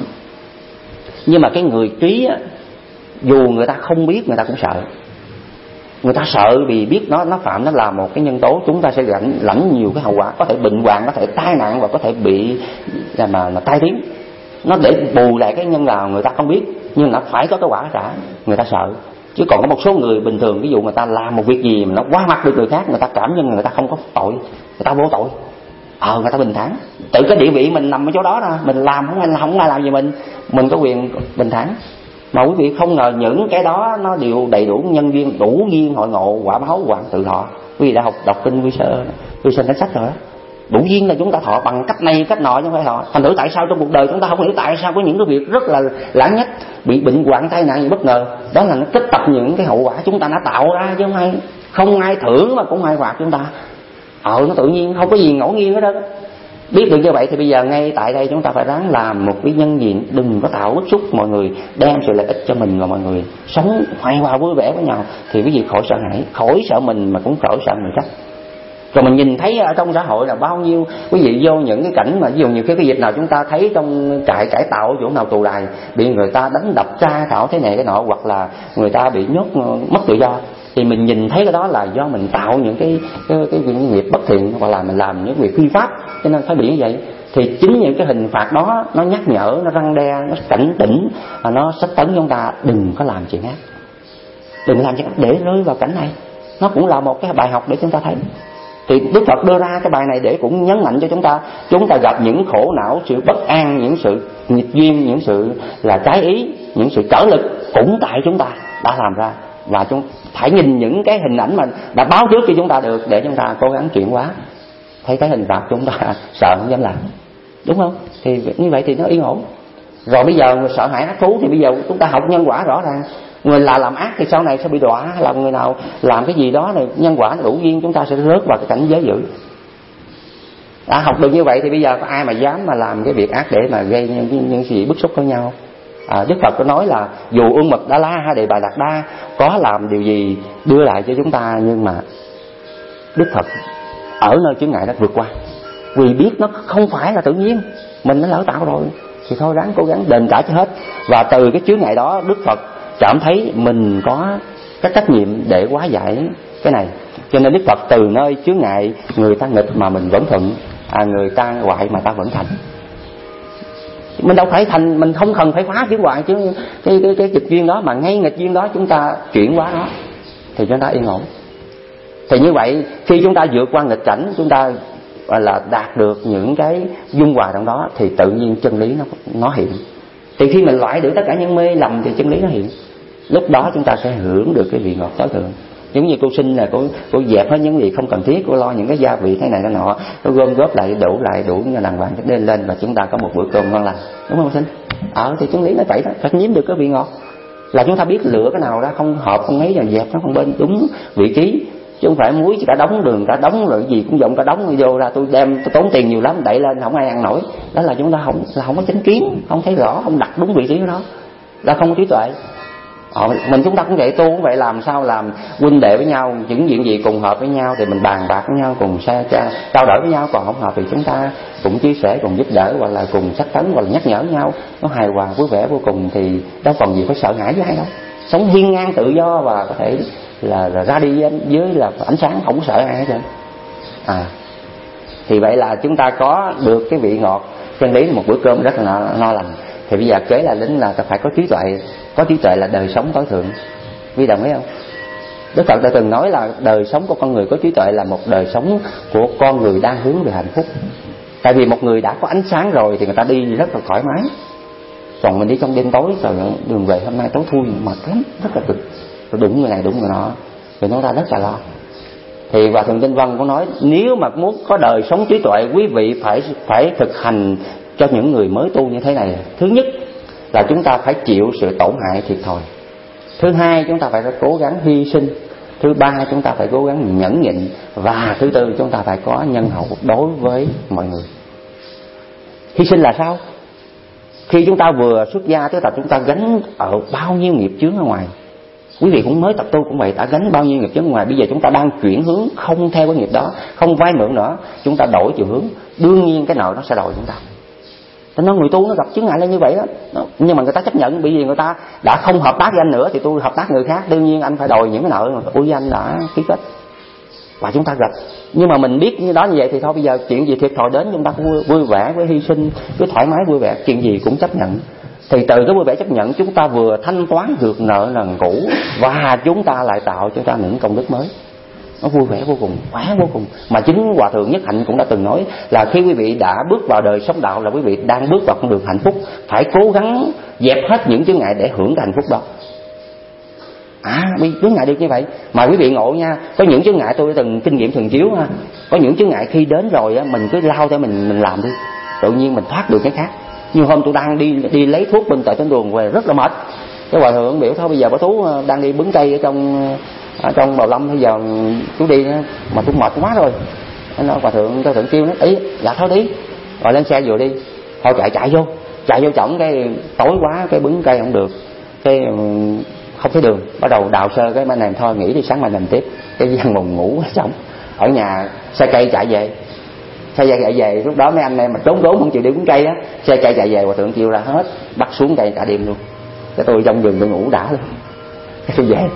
nhưng mà cái người trí á, dù người ta không biết người ta cũng sợ. Người ta sợ vì biết nó nó phạm, nó là một cái nhân tố chúng ta sẽ lãnh lãnh nhiều cái hậu quả, có thể bệnh hoạn, có thể tai nạn, và có thể bị là mà là tai tiếng. Nó để bù lại cái nhân nào người ta không biết, nhưng nó phải có cái quả trả, người ta sợ. Chứ còn có một số người bình thường, ví dụ người ta làm một việc gì mà nó quá mặt được người khác, người ta cảm nhận người ta không có tội, người ta vô tội. Ờ người ta bình thản, tự cái địa vị mình nằm ở chỗ đó ra, mình làm không ai làm không ai làm gì mình, mình có quyền bình thản. Mà quý vị không ngờ những cái đó nó đều đầy đủ nhân duyên, đủ duyên hội ngộ quả báo hoàng tự thọ. Quý vị đã học đọc kinh quy sơ quy sinh cảnh sách rồi đó. Đủ duyên là chúng ta thọ bằng cách này cách nọ chứ không phải thọ. Thành thử tại sao trong cuộc đời chúng ta không hiểu tại sao có những cái việc rất là lãng nhách, bị bệnh hoạn tai nạn gì bất ngờ, đó là nó kết tập những cái hậu quả chúng ta đã tạo ra, chứ không ai không ai thưởng mà cũng không ai phạt chúng ta. Ờ nó tự nhiên, không có gì ngẫu nhiên hết đó. Biết được như vậy thì bây giờ ngay tại đây chúng ta phải ráng làm một cái nhân diện, đừng có tạo bức xúc mọi người, đem sự lợi ích cho mình và mọi người, sống hài hòa vui vẻ với nhau, thì cái gì khỏi sợ hãi, khỏi sợ mình mà cũng khỏi sợ người khác. Rồi mình nhìn thấy ở trong xã hội là bao nhiêu quý vị vô những cái cảnh mà ví dụ nhiều cái cái dịch nào chúng ta thấy trong trại cải tạo chỗ nào tù đài bị người ta đánh đập tra khảo thế này cái nọ, hoặc là người ta bị nhốt mất tự do, thì mình nhìn thấy cái đó là do mình tạo những cái cái, cái, cái nghiệp bất thiện, hoặc là mình làm những việc phi pháp, cho nên phải bị như vậy. Thì chính những cái hình phạt đó nó nhắc nhở, nó răn đe, nó cảnh tỉnh, nó sách tấn chúng ta đừng có làm chuyện ác, đừng làm chuyện ác để rơi vào cảnh này. Nó cũng là một cái bài học để chúng ta thấy. Thì Đức Phật đưa ra cái bài này để cũng nhấn mạnh cho chúng ta, chúng ta gặp những khổ não, sự bất an, những sự nghịch duyên, những sự là trái ý, những sự trở lực cũng tại chúng ta đã làm ra, và chúng phải nhìn những cái hình ảnh mà đã báo trước cho chúng ta được để chúng ta cố gắng chuyển hóa. Thấy cái hình phạt chúng ta sợ không dám làm, đúng không? Thì như vậy thì nó yên ổn. Rồi bây giờ người sợ hãi ác thú thì bây giờ chúng ta học nhân quả rõ ràng. Người là làm ác thì sau này sẽ bị đọa, hay là người nào làm cái gì đó này nhân quả đủ duyên chúng ta sẽ rớt vào cái cảnh giới dữ. Đã học được như vậy thì bây giờ có ai mà dám mà làm cái việc ác để mà gây những, những gì bức xúc với nhau? À, Đức Phật có nói là dù Ương Mật Đa La hay Đề Bà Đạt Đa có làm điều gì đưa lại cho chúng ta, nhưng mà Đức Phật ở nơi chướng ngại đó vượt qua, vì biết nó không phải là tự nhiên, mình nó lỡ tạo rồi thì thôi ráng cố gắng đền trả cho hết. Và từ cái chướng ngại đó Đức Phật cảm thấy mình có cái trách nhiệm để hóa giải cái này, cho nên Đức Phật từ nơi chướng ngại người ta nghịch mà mình vẫn thuận, à, người ta hoại mà ta vẫn thành. Mình đâu phải thành, mình không cần phải phá chướng hoại chứ cái cái cái nghịch duyên đó, mà ngay nghịch duyên đó chúng ta chuyển hóa nó thì chúng ta yên ổn. Thì như vậy khi chúng ta vượt qua nghịch cảnh, chúng ta là đạt được những cái dung hòa trong đó, thì tự nhiên chân lý nó nó hiện. Thì khi mình loại được tất cả những mê lầm thì chân lý nó hiện. Lúc đó chúng ta sẽ hưởng được cái vị ngọt tối thượng. Giống như cô sinh là cô cô dẹp hết những gì không cần thiết, cô lo những cái gia vị thế này thế nọ, cô gom góp lại đủ lại đủ như đàng hoàng lên lên và chúng ta có một bữa cơm ngon lành, đúng không sinh? Ờ thì chân lý nó vậy đó, phải nhiếm được cái vị ngọt. là chúng ta biết lựa cái nào ra không hợp không ấy là dẹp nó không bên đúng vị trí, chứ không phải muối cả đống đường cả đống rồi gì cũng dọn cả đống vô ra tôi đem tôi tốn tiền nhiều lắm đẩy lên không ai ăn nổi. Đó là chúng ta không là không có chánh kiến, không thấy rõ, không đặt đúng vị trí của nó, là không có trí tuệ. Ờ, mình chúng ta cũng vậy, tu cũng vậy, làm sao làm huynh đệ với nhau, những chuyện gì cùng hợp với nhau thì mình bàn bạc với nhau, cùng xa cha trao đổi với nhau, còn không hợp thì chúng ta cũng chia sẻ, cùng giúp đỡ, hoặc là cùng sách tấn, hoặc là nhắc nhở nhau, nó hài hòa vui vẻ vô cùng, thì đâu còn gì phải sợ hãi với ai đâu, sống hiên ngang tự do và có thể là, là ra đi với là ánh sáng, không có sợ ai hết trơn. À thì vậy là chúng ta có được cái vị ngọt chân lý, một bữa cơm rất là no, no lành. Thì bây giờ kế là lính là phải có trí tuệ. Có trí tuệ là đời sống tối thượng. Quý đồng ý không? Đức Phật đã từng nói là đời sống của con người có trí tuệ là một đời sống của con người đang hướng về hạnh phúc. Tại vì một người đã có ánh sáng rồi thì người ta đi rất là thoải mái. Còn mình đi trong đêm tối rồi đường về hôm nay tối thui mệt lắm, rất là cực, rồi đụng người này đụng người nọ, rồi nó ra rất là lo. Thì Hòa Thượng Tinh Văn cũng nói nếu mà muốn có đời sống trí tuệ, quý vị phải phải thực hành cho những người mới tu như thế này. Thứ nhất là chúng ta phải chịu sự tổn hại thiệt thòi. Thứ hai chúng ta phải cố gắng hy sinh. Thứ ba chúng ta phải cố gắng nhẫn nhịn. Và thứ tư chúng ta phải có nhân hậu đối với mọi người. Hy sinh là sao? Khi chúng ta vừa xuất gia tức là chúng ta gánh ở bao nhiêu nghiệp chướng ở ngoài. Quý vị cũng mới tập tu cũng vậy, đã gánh bao nhiêu nghiệp chướng ở ngoài. Bây giờ chúng ta đang chuyển hướng, không theo cái nghiệp đó, không vay mượn nữa, chúng ta đổi chiều hướng. Đương nhiên cái nợ nó sẽ đòi chúng ta. Cho nên người tu nó gặp chướng ngại lên như vậy đó. Nhưng mà người ta chấp nhận, bởi vì người ta đã không hợp tác với anh nữa thì tôi hợp tác người khác, đương nhiên anh phải đòi những cái nợ mà tôi với anh đã ký kết. Và chúng ta gặp. Nhưng mà mình biết như đó như vậy thì thôi, bây giờ chuyện gì thiệt thòi đến chúng ta vui, vui vẻ với hy sinh, với thoải mái vui vẻ, chuyện gì cũng chấp nhận. Thì từ cái vui vẻ chấp nhận chúng ta vừa thanh toán được nợ nần cũ và chúng ta lại tạo cho ta những công đức mới. Nó vui vẻ vô cùng, khỏe vô cùng. Mà chính Hòa Thượng Nhất Hạnh cũng đã từng nói là khi quý vị đã bước vào đời sống đạo là quý vị đang bước vào con đường hạnh phúc, phải cố gắng dẹp hết những chướng ngại để hưởng cái hạnh phúc đó. À, chướng ngại được như vậy mà quý vị ngộ nha. Có những chướng ngại tôi đã từng kinh nghiệm thường chiếu ha. Có những chướng ngại khi đến rồi á, mình cứ lao theo mình mình làm đi, tự nhiên mình thoát được cái khác. Như hôm tôi đang đi đi lấy thuốc bên tại trên đường về rất là mệt. Cái Hòa Thượng biểu thôi bây giờ bà Tú đang đi bứng cây ở trong ở trong Bào Lâm, bây giờ chú đi mà tôi mệt quá rồi. Nó Hòa Thượng Hòa Thượng kêu nó ý dạ thôi đi, rồi lên xe vừa đi, thôi chạy chạy vô chạy vô chổng cái tối quá cái bứng cây không được, cái không thấy đường, bắt đầu đào sơ cái bên này thôi nghỉ đi sáng mai làm tiếp. Cái dân buồn ngủ ở trong ở nhà xe cây chạy về xe cây chạy về lúc đó mấy anh em mà trốn trốn không chịu đi bứng cây á, xe cây chạy về Hòa Thượng kêu ra hết bắt xuống cây cả đêm luôn. Cái tôi trong vườn tôi ngủ đã luôn, cái tôi về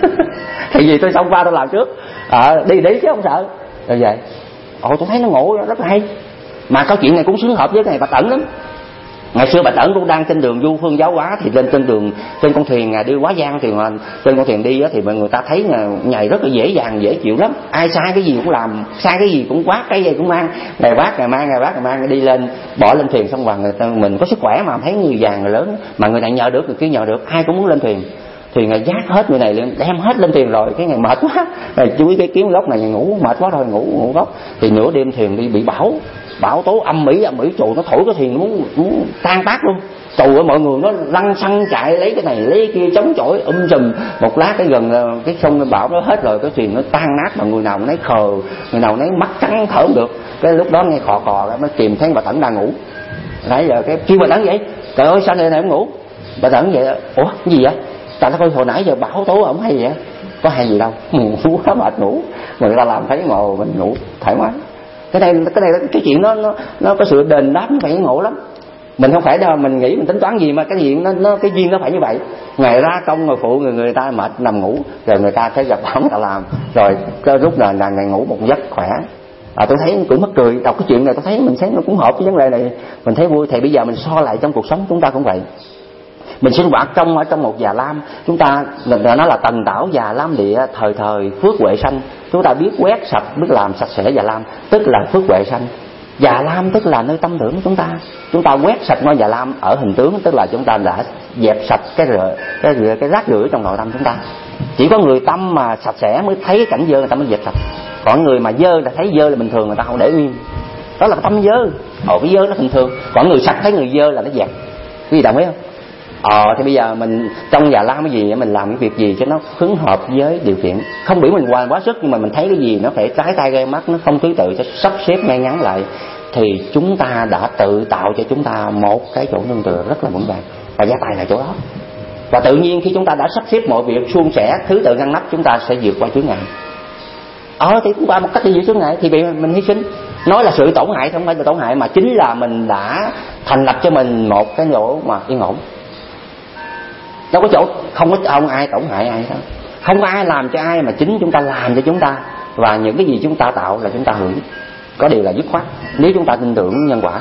thì vì tôi xong qua tôi làm trước à, đi đi chứ không sợ rồi vậy. Ồ tôi thấy nó ngộ rất là hay, mà có chuyện này cũng xứng hợp với cái này Bạch Ẩn lắm. Ngày xưa Bạch Ẩn cũng đang trên đường du phương giáo hóa thì lên trên đường trên con thuyền đi Quá Giang thì trên con thuyền đi á, thì mọi người ta thấy nhảy rất là dễ dàng dễ chịu lắm, ai sai cái gì cũng làm, sai cái gì cũng quát, cái gì cũng mang, ngày vác ngày mang ngày vác ngày mang đi lên bỏ lên thuyền xong rồi người ta, mình có sức khỏe mà thấy người già người lớn mà người này nhờ được người kia nhờ được, ai cũng muốn lên thuyền. Thì ngày dắt hết người này lên đem hết lên thuyền rồi cái ngày mệt quá rồi chú ý cái kiếm góc này ngủ mệt quá rồi ngủ ngủ góc thì nửa đêm thuyền đi bị bão bão tố âm mỹ âm mỹ trụ nó thổi cái thuyền nó muốn, muốn tan tác luôn. Tù ở mọi người nó lăn xăng chạy lấy cái này lấy cái kia chống chổi um sùm một lát cái gần cái sông bão nó hết rồi cái thuyền nó tan nát mà người nào nấy khờ người nào nấy mắt trắng thở không được. Cái lúc đó nghe khò khò nó tìm thấy bà Tẩn đang ngủ. Nãy giờ cái kêu bà Tẩn vậy trời ơi sao này này không ngủ. Bà Tẩn vậy ủa cái gì vậy tại nó coi hồi nãy giờ bão tố ổng hay vậy có hay gì đâu ngủ quá mệt ngủ mà người ta làm thấy ngồi mình ngủ thoải mái. Cái này cái này cái chuyện nó nó nó có sự đền đáp nó phải ngộ lắm. Mình không phải đâu mình nghĩ mình tính toán gì mà cái chuyện nó nó cái duyên nó phải như vậy. Ngày ra công người phụ người người ta mệt nằm ngủ rồi người ta thấy gặp bão người ta làm rồi cái lúc nào là ngày ngủ một giấc khỏe. À, tôi thấy cũng mắc cười đọc cái chuyện này tôi thấy mình thấy nó cũng hợp với vấn đề này mình thấy vui. Thì bây giờ mình so lại trong cuộc sống chúng ta cũng vậy. Mình sinh hoạt trong ở trong một già lam chúng ta nó là tần tảo già lam địa thời thời phước huệ sanh. Chúng ta biết quét sạch biết làm sạch sẽ già lam tức là phước huệ sanh. Già lam tức là nơi tâm tưởng của chúng ta. Chúng ta quét sạch ngôi già lam ở hình tướng tức là chúng ta đã dẹp sạch cái rửa, cái rửa, cái rác rưởi trong nội tâm chúng ta. Chỉ có người tâm mà sạch sẽ mới thấy cảnh dơ người ta mới dẹp sạch. Còn người mà dơ là thấy dơ là bình thường người ta không để yên. Đó là tâm dơ. Ồ cái dơ nó bình thường. Còn người sạch thấy người dơ là nó dẹp. Quý vị đồng ý không? Ờ thì bây giờ mình trong Già Lam cái gì mình làm cái việc gì cho nó phù hợp với điều kiện, không biểu mình hoàn quá sức, nhưng mà mình thấy cái gì nó phải trái tay gai mắt, nó không thứ tự cho sắp xếp ngay ngắn lại, thì chúng ta đã tự tạo cho chúng ta một cái chỗ nương tựa rất là vững vàng, và gia tài là chỗ đó. Và tự nhiên khi chúng ta đã sắp xếp mọi việc suôn sẻ, thứ tự ngăn nắp, chúng ta sẽ vượt qua chướng ngại. Ờ thì cũng qua một cách để vượt chướng ngại thì bị mình hy sinh. Nói là sự tổn hại không phải là tổn hại, mà chính là mình đã thành lập cho mình một cái chỗ mà yên ổn. Đâu có chỗ, không có không ai tổn hại ai đâu, không có ai làm cho ai, mà chính chúng ta làm cho chúng ta. Và những cái gì chúng ta tạo là chúng ta hưởng. Có điều là dứt khoát nếu chúng ta tin tưởng nhân quả.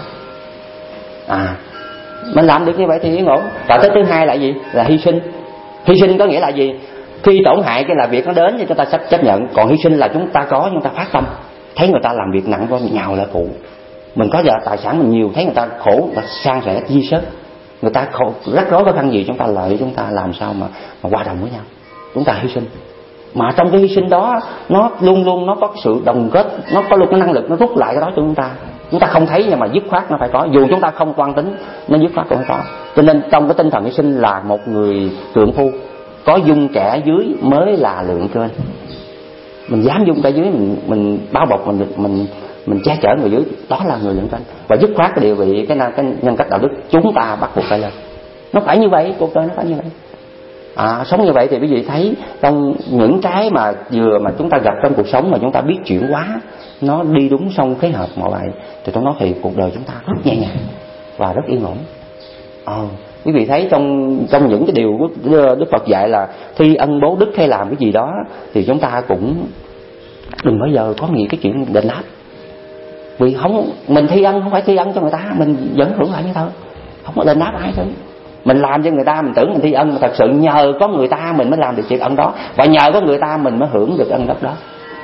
À mình làm được như vậy thì yên ổn. Và tới thứ hai là gì? Là hy sinh. Hy sinh có nghĩa là gì? Khi tổn hại cái là việc nó đến thì chúng ta sắp chấp nhận. Còn hy sinh là chúng ta có, chúng ta phát tâm. Thấy người ta làm việc nặng quá, mình nhào lại phụ. Mình có giờ tài sản mình nhiều, thấy người ta khổ, người ta san sẻ chia sớt. Người ta khổ, rắc rối khó khăn gì, chúng ta lợi, chúng ta làm sao mà, mà hòa đồng với nhau. Chúng ta hy sinh. Mà trong cái hy sinh đó, nó luôn luôn nó có cái sự đồng kết, nó có luôn cái năng lực nó rút lại cái đó cho chúng ta. Chúng ta không thấy nhưng mà dứt khoát nó phải có, dù chúng ta không quan tính, nó dứt khoát cũng phải có. Cho nên trong cái tinh thần hy sinh là một người trượng phu, có dung kẻ dưới mới là lượng trên. Mình dám dung kẻ dưới, mình mình bao bọc, mình mình mình che chở người dưới, đó là người lượng trên. Và dứt khoát cái địa vị, cái, cái nhân cách đạo đức chúng ta bắt buộc phải lên. Nó phải như vậy, cuộc đời nó phải như vậy. À, sống như vậy thì quý vị thấy trong những cái mà vừa mà chúng ta gặp trong cuộc sống mà chúng ta biết chuyển hóa, nó đi đúng xong phối hợp mọi vậy, thì tôi nói thì cuộc đời chúng ta rất nhẹ nhàng và rất yên ổn. Ờ, quý vị thấy trong trong những cái điều Đức Phật dạy là thi ân bố đức hay làm cái gì đó thì chúng ta cũng đừng bao giờ có nghĩ cái chuyện đền đáp. Vì không, mình thi ân không phải thi ân cho người ta, mình vẫn hưởng lại như thôi, không có đền đáp ai hết. Mình làm cho người ta mình tưởng mình thi ân, mà thật sự nhờ có người ta mình mới làm được chuyện ân đó, và nhờ có người ta mình mới hưởng được ân đất đó.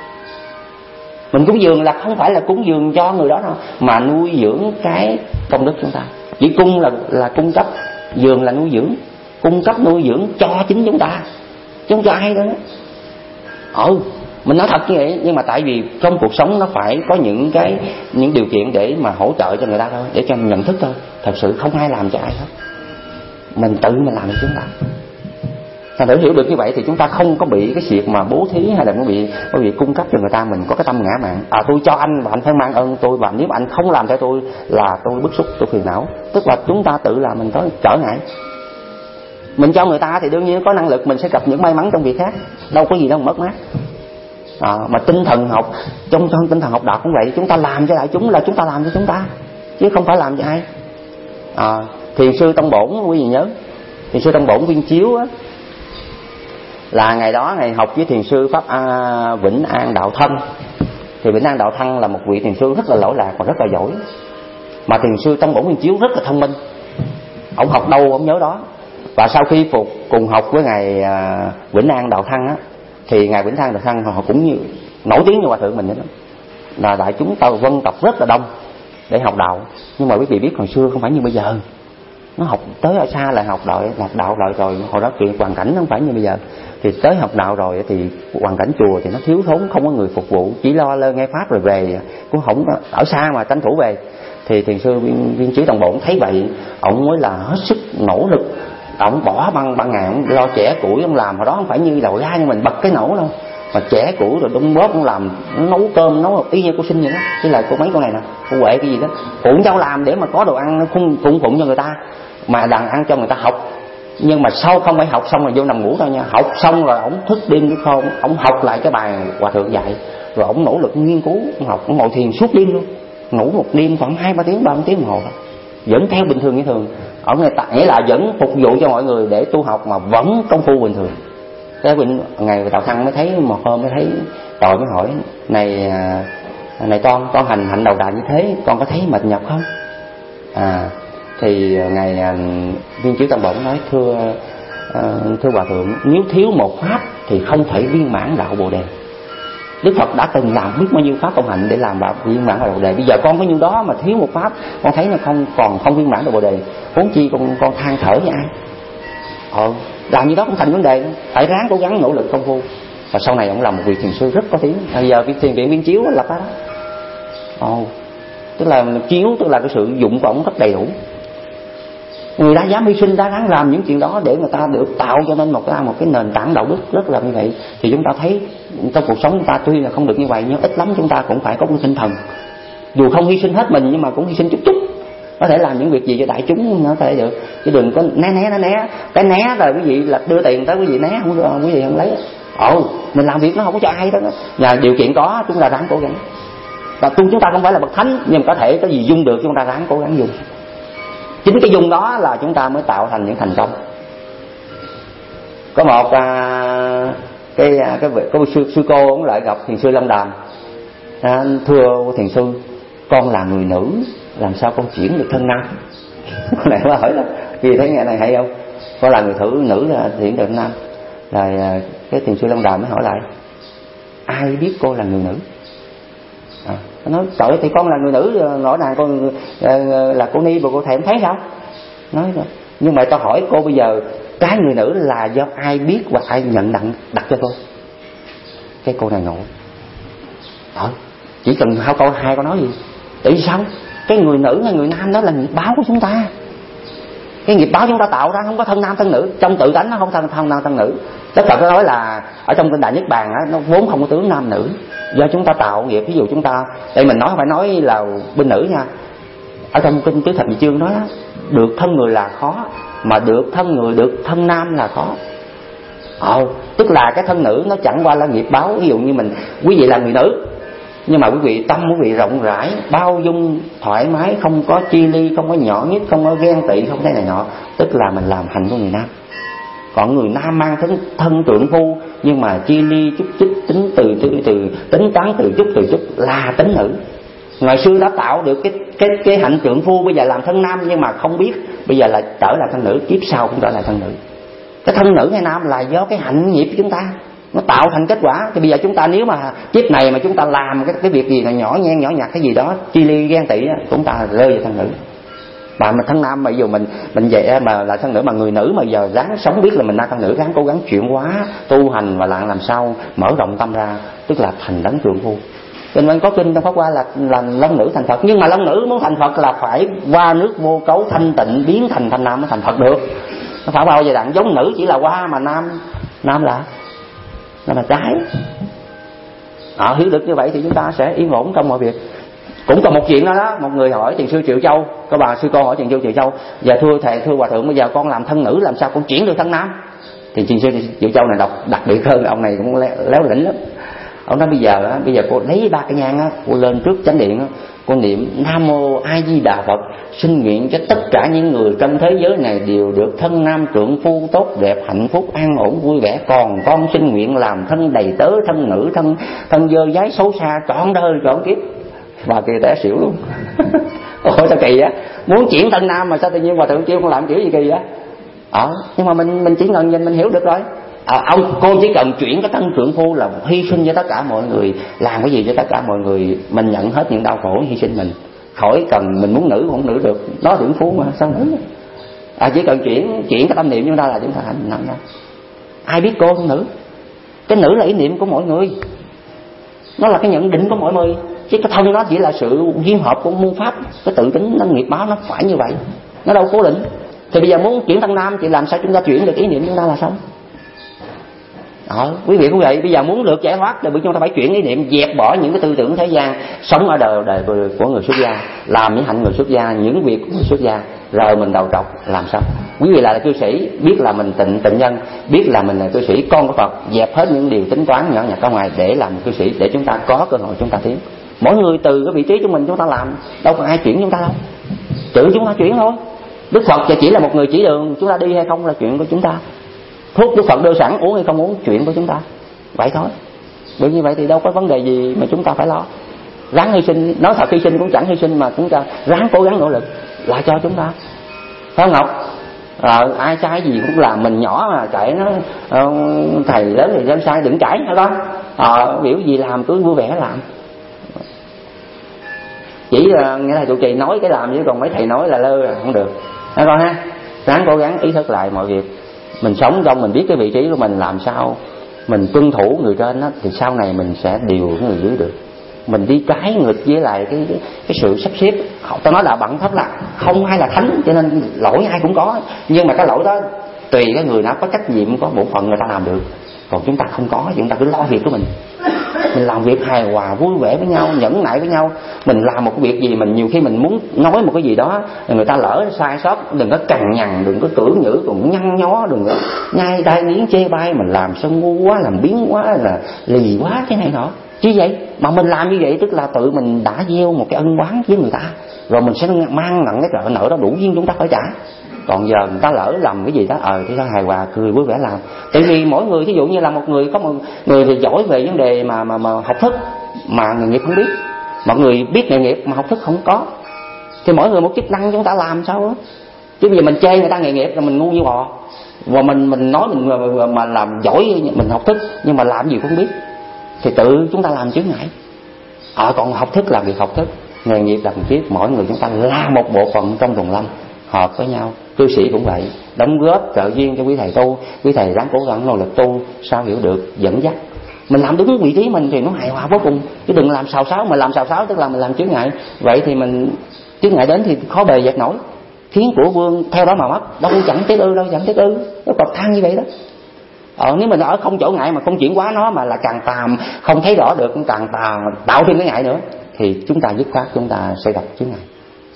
Mình cúng dường là không phải là cúng dường cho người đó đâu, mà nuôi dưỡng cái công đức chúng ta. Chỉ cung là là cung cấp, dường là nuôi dưỡng, cung cấp nuôi dưỡng cho chính chúng ta, chứ không cho ai đâu. Ừ, mình nói thật như vậy, nhưng mà tại vì trong cuộc sống nó phải có những cái những điều kiện để mà hỗ trợ cho người ta thôi, để cho mình nhận thức thôi. Thật sự không ai làm cho ai hết, mình tự mình làm được chúng ta. Thành thử hiểu được như vậy thì chúng ta không có bị cái việc mà bố thí hay là có bị có bị cung cấp cho người ta, mình có cái tâm ngã mạn. À tôi cho anh và anh phải mang ơn tôi, và nếu anh không làm cho tôi là tôi bức xúc, tôi phiền não. Tức là chúng ta tự làm mình có trở ngại. Mình cho người ta thì đương nhiên có năng lực mình sẽ gặp những may mắn trong việc khác, đâu có gì đâu mà mất mát. À, mà tinh thần học trong trong tinh thần học đạo cũng vậy, chúng ta làm cho đại chúng là chúng ta làm cho chúng ta, chứ không phải làm cho ai. À, Thiền sư Tông Bổn quý vị nhớ, Thiền sư Tông Bổn Viên Chiếu á, là ngày đó ngày học với thiền sư Pháp A, Vĩnh An Đạo Thân. Thì Vĩnh An Đạo Thân là một vị thiền sư rất là lỗi lạc và rất là giỏi, mà thiền sư Tông Bổn Viên Chiếu rất là thông minh. Ông học đâu ông nhớ đó. Và sau khi phục cùng học với ngài à, Vĩnh An Đạo Thân á, thì ngài Vĩnh An Đạo Thân họ cũng như nổi tiếng như hòa thượng mình vậy đó, là đại chúng tàu vân tập rất là đông để học đạo. Nhưng mà quý vị biết hồi xưa không phải như bây giờ, nó học tới ở xa là học đạo, học đạo lại rồi hồi đó chuyện hoàn cảnh nó không phải như bây giờ. Thì tới học đạo rồi thì hoàn cảnh chùa thì nó thiếu thốn, không có người phục vụ, chỉ lo lơ nghe pháp rồi về, cũng không ở xa mà tranh thủ về. Thì thiền sư viên, viên Chiếu Tông Bổn thấy vậy, ông mới là hết sức nỗ lực, ông bỏ băng băng ngàn, ông lo chẻ củi, ông làm hồi đó không phải như đầu ra như mình bật cái nổ đâu, mà chẻ củi rồi đun bóp, ông làm nấu cơm, nấu y như cô Sinh vậy đó, chứ là cô mấy con này nè, cô Huệ cái gì đó, phụ nhau làm để mà có đồ ăn cung cung phụng cho người ta, mà đàn ăn cho người ta học. Nhưng mà sau không phải học xong rồi vô nằm ngủ đâu nha, học xong rồi ổng thức đêm cái khôn, ổng học lại cái bài hòa thượng dạy, rồi ổng nỗ lực nghiên cứu, ổng học, ổng ngồi thiền suốt đêm luôn, ngủ một đêm khoảng hai ba tiếng, ba tiếng đồng hồ, vẫn theo bình thường như thường. Ở người ta nghĩa là vẫn phục vụ cho mọi người để tu học mà vẫn công phu bình thường. Cái ngày Đạo Thân mới thấy, một hôm mới thấy tội, mới hỏi này này con con hành hạnh đầu đà như thế, con có thấy mệt nhọc không? À thì ngài Viên Chiếu Tông Bổn nói thưa uh, thưa hòa thượng, nếu thiếu một pháp thì không thể viên mãn đạo Bồ Đề. Đức Phật đã từng làm biết bao nhiêu pháp công hạnh để làm đạo viên mãn đạo Bồ Đề. Bây giờ con có nhiêu đó mà thiếu một pháp, con thấy nó không còn không viên mãn đạo Bồ Đề, huống chi con con than thở với ai? Ờ, làm như đó cũng thành vấn đề, phải ráng cố gắng nỗ lực công phu. Và sau này ông làm một vị thiền sư rất có tiếng. Bây giờ vị thiền viện Viên Chiếu lập ra đó. Ồ, tức là chiếu tức là cái sự dụng của ông rất đầy đủ. Người ta dám hy sinh, ta ráng làm những chuyện đó để người ta được tạo cho nên một cái một cái nền tảng đạo đức rất là như vậy. Thì chúng ta thấy trong cuộc sống chúng ta tuy là không được như vậy, nhưng ít lắm chúng ta cũng phải có cái tinh thần, dù không hy sinh hết mình nhưng mà cũng hy sinh chút chút, có thể làm những việc gì cho đại chúng nó có thể được, chứ đừng có né né né né cái né rồi quý vị là đưa tiền tới quý vị né không, quý vị không lấy. Ồ, mình làm việc nó không có cho ai đó, nhà điều kiện có chúng ta ráng cố gắng. Và tu chúng ta không phải là bậc thánh, nhưng mà có thể có gì dung được chúng ta ráng cố gắng dùng. Chính cái dung đó là chúng ta mới tạo thành những thành công. Có một à, cái cái có một sư, sư cô cũng lại gặp thiền sư Long Đàm, à, thưa thiền sư, con là người nữ làm sao con chuyển được thân nam? Con này mới hỏi đó, vì thấy nghe này hay không? Con là người thử nữ là chuyển được thân nam. Rồi cái thiền sư Long Đàm mới hỏi lại, ai biết cô là người nữ? À, nói trời ơi, thì con là người nữ, rõ ràng con là cô Ni mà cô thầy không thấy sao? Nói rồi, nhưng mà tao hỏi cô bây giờ, cái người nữ là do ai biết và ai nhận đặt, đặt cho tôi? Cái cô này ngộ. Đó, chỉ cần hai câu hai câu nói gì? Tại vì sao? Cái người nữ hay người nam đó là nghiệp báo của chúng ta. Cái nghiệp báo chúng ta tạo ra không có thân nam thân nữ, trong tự tánh nó không thân thân nam thân nữ. Tất cả nó nói là ở trong kinh Đại Niết Bàn á, nó vốn không có tướng nam nữ, do chúng ta tạo nghiệp. Ví dụ chúng ta, đây mình nói không phải nói là bên nữ nha, ở trong kinh Tứ Thập Nhị Chương nói đó, được thân người là khó, mà được thân người được thân nam là khó. Ồ, tức là cái thân nữ nó chẳng qua là nghiệp báo. Ví dụ như mình, quý vị là người nữ, nhưng mà quý vị tâm quý vị rộng rãi, bao dung, thoải mái, không có chi ly, không có nhỏ nhất, không có ghen tị, không có này nọ, tức là mình làm hạnh của người nam. Còn người nam mang thân, thân trượng phu, nhưng mà chi ly chút chút, tính từ từ từ tính toán từ chút từ chút là tính nữ. Ngày xưa đã tạo được cái cái cái hạnh trượng phu, bây giờ làm thân nam nhưng mà không biết, bây giờ lại trở lại thân nữ, kiếp sau cũng trở lại thân nữ. Cái thân nữ hay nam là do cái hạnh nghiệp của chúng ta, nó tạo thành kết quả. Thì bây giờ chúng ta nếu mà kiếp này mà chúng ta làm cái cái việc gì là nhỏ nhen nhỏ nhặt cái gì đó, chi ly ghen tị, chúng ta rơi vào thân nữ. Mà mình thân nam mà ví dụ mình mình vậy mà là thân nữ, mà người nữ mà giờ ráng sống biết là mình là thân nữ, ráng cố gắng chuyển hóa tu hành và làm làm sao mở rộng tâm ra, tức là thành đấng trượng phu. Cho nên có kinh trong Pháp Hoa là là long nữ thành Phật, nhưng mà long nữ muốn thành Phật là phải qua nước vô cấu thanh tịnh biến thành thanh nam mới thành Phật được. Nó phải bao giai đoạn, giống nữ chỉ là hoa mà nam nam là là mà trái. Họ hiểu được như vậy thì chúng ta sẽ yên ổn trong mọi việc. Cũng còn một chuyện đó đó, một người hỏi thiền sư Triệu Châu, có bà sư con hỏi thiền sư Triệu Châu, dạ thưa thầy, thưa hòa thượng, bây giờ con làm thân nữ làm sao con chuyển được thân nam? Thì thiền sư Triệu Châu này đọc đặc biệt hơn, ông này cũng léo lĩnh lắm. Ông nói bây giờ á, bây giờ cô lấy ba cái nhang á, cô lên trước chánh điện á, cô niệm Nam Mô A Di Đà Phật, xin nguyện cho tất cả những người trong thế giới này đều được thân nam trượng phu tốt đẹp, hạnh phúc, an ổn, vui vẻ. Còn con xin nguyện làm thân đầy tớ, thân nữ, thân thân dơ dái xấu xa, trọn đời trọn kiếp. Bà kia té xỉu luôn. Ôi sao kỳ á, muốn chuyển thân nam mà sao tự nhiên hòa thượng kêu con làm kiểu gì kỳ á? Ờ, nhưng mà mình mình chỉ ngần nhìn mình hiểu được rồi. À, ông cô chỉ cần chuyển cái thân trượng phu là hy sinh cho tất cả mọi người, làm cái gì cho tất cả mọi người, mình nhận hết những đau khổ hy sinh mình, khỏi cần mình muốn nữ không nữ được, nó trượng phu mà sao nữ. À, chỉ cần chuyển chuyển cái tâm niệm chúng ta là chúng ta hành nặng ra. Ai biết cô không nữ? Cái nữ là ý niệm của mọi người, nó là cái nhận định của mọi người, chứ cái thân nó chỉ là sự duyên hợp của môn pháp. Cái tự tính nó nghiệp báo nó phải như vậy, nó đâu cố định. Thì bây giờ muốn chuyển thân nam thì làm sao chúng ta chuyển được ý niệm chúng ta là sao? Đó, quý vị cũng vậy, bây giờ muốn được giải thoát thì chúng ta phải chuyển ý niệm, dẹp bỏ những cái tư tưởng thế gian, sống ở đời đời của người xuất gia, làm những hạnh người xuất gia, những việc của người xuất gia, rồi mình đầu trọc làm sao? Quý vị là cư sĩ, biết là mình tịnh tịnh nhân, biết là mình là cư sĩ con của Phật, dẹp hết những điều tính toán nhỏ nhặt ở ngoài để làm cư sĩ, để chúng ta có cơ hội chúng ta tiến. Mỗi người từ cái vị trí của mình chúng ta làm, đâu có ai chuyển chúng ta đâu, tự chúng ta chuyển thôi. Đức Phật chỉ là một người chỉ đường, chúng ta đi hay không là chuyện của chúng ta. Thuốc Đức Phật đưa sẵn, uống hay không uống chuyện của chúng ta, vậy thôi. Bởi như vậy thì đâu có vấn đề gì mà chúng ta phải lo. Ráng hy sinh, nói thật hy sinh cũng chẳng hy sinh, mà chúng ta ráng cố gắng nỗ lực là cho chúng ta, phải không Ngọc? À, ai sai gì cũng làm, mình nhỏ mà chạy nó uh, thầy lớn thì dân sai đừng cãi hả con? À, biểu gì làm cứ vui vẻ làm. Chỉ là nghe thầy trụ trì nói cái làm, chứ còn mấy thầy nói là lơ là không được, hả con ha? Ráng cố gắng ý thức lại mọi việc. Mình sống trong mình biết cái vị trí của mình, làm sao mình tuân thủ người trên đó, thì sau này mình sẽ điều người dưới được. mình đi trái ngược với lại cái cái, cái sự sắp xếp. Tôi nói là bản thân là không ai là thánh, cho nên lỗi ai cũng có, nhưng mà cái lỗi đó tùy cái người nào có trách nhiệm, có bổn phận người ta làm được. Còn chúng ta không có, chúng ta cứ lo việc của mình, mình làm việc hài hòa vui vẻ với nhau, nhẫn nại với nhau. Mình làm một cái việc gì, mình nhiều khi mình muốn nói một cái gì đó, người ta lỡ sai sót, đừng có cằn nhằn, đừng có cưỡng nhữ, đừng nhăn nhó, đừng có nhai đai nghiến chê bai, mình làm sao ngu quá, làm biến quá, là lì quá thế này nọ. Chứ vậy mà mình làm như vậy tức là tự mình đã gieo một cái ân oán với người ta, rồi mình sẽ mang nặng cái trợ nợ đó đủ duyên chúng ta phải trả. Còn giờ người ta lỡ làm cái gì đó, ờ thì ta hài hòa cười vui vẻ làm. Tại vì mỗi người, thí dụ như là một người, có một người thì giỏi về vấn đề mà mà, mà học thức mà nghề nghiệp không biết, một người biết nghề nghiệp mà học thức không có, thì mỗi người một chức năng chúng ta làm sao đó. Chứ bây giờ mình chê người ta nghề nghiệp là mình ngu như bò, và mình mình nói mình mà, mà làm giỏi, mình học thức nhưng mà làm gì cũng không biết, thì tự chúng ta làm chướng ngại. Ờ còn học thức là việc học thức, nghề nghiệp là cần thiết. Mỗi người chúng ta là một bộ phận trong tuần lâm, hợp với nhau. Cư sĩ cũng vậy, đóng góp trợ duyên cho quý thầy tu, quý thầy ráng cố gắng nỗ lực tu, sao hiểu được, dẫn dắt. Mình làm đúng vị trí mình thì nó hài hòa vô cùng, chứ đừng làm xào xáo. Mà làm xào xáo tức là mình làm chướng ngại. Vậy thì mình chướng ngại đến thì khó bề dẹp nổi, khiến của vương theo đó mà mất. Đâu chẳng tiếc ư, đâu chẳng tiếc ư, nó còn than như vậy đó. Ờ, nếu mình ở không chỗ ngại mà không chuyển hóa nó, mà là càng tàm không thấy rõ được, càng tàm tạo thêm cái ngại nữa, thì chúng ta dứt khoát chúng ta sẽ gặp chướng ngại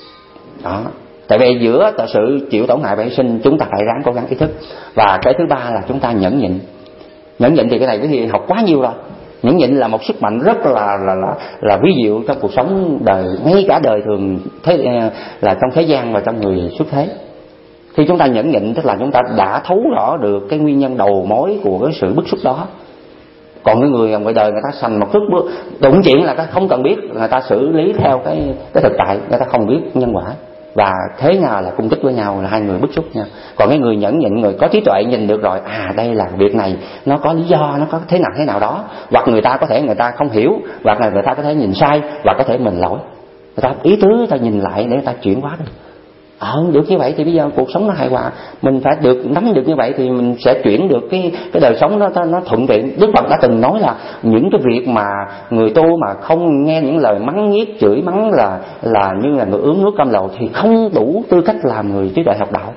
đó. Tại vì giữa sự chịu tổn hại và hy sinh, chúng ta phải ráng cố gắng ý thức. Và cái thứ ba là chúng ta nhẫn nhịn. Nhẫn nhịn thì cái này quý vị học quá nhiều rồi. Nhẫn nhịn là một sức mạnh rất là là là, là vi diệu trong cuộc sống đời, ngay cả đời thường thế, là trong thế gian và trong người xuất thế. Khi chúng ta nhẫn nhịn tức là chúng ta đã thấu rõ được cái nguyên nhân đầu mối của cái sự bức xúc đó. Còn cái người ngoài đời người ta sành một chút đụng chuyện là ta không cần biết, người ta xử lý theo cái cái thực tại, người ta không biết nhân quả, và thế nào là cung tích với nhau, là hai người bức xúc nhau. Còn cái người nhẫn nhịn, người có trí tuệ nhìn được rồi, à đây là việc này nó có lý do, nó có thế nào thế nào đó, hoặc người ta có thể người ta không hiểu, hoặc là người ta có thể nhìn sai, hoặc có thể mình lỗi, người ta ý tứ người ta nhìn lại để người ta chuyển hóa được. Ờ được như vậy thì bây giờ cuộc sống nó hài hòa, mình phải được nắm được như vậy thì mình sẽ chuyển được cái cái đời sống nó nó thuận tiện. Đức Phật đã từng nói là những cái việc mà người tu mà không nghe những lời mắng nhiếc chửi mắng là là như là người uống nước cam lồ thì không đủ tư cách làm người trí tuệ học đạo.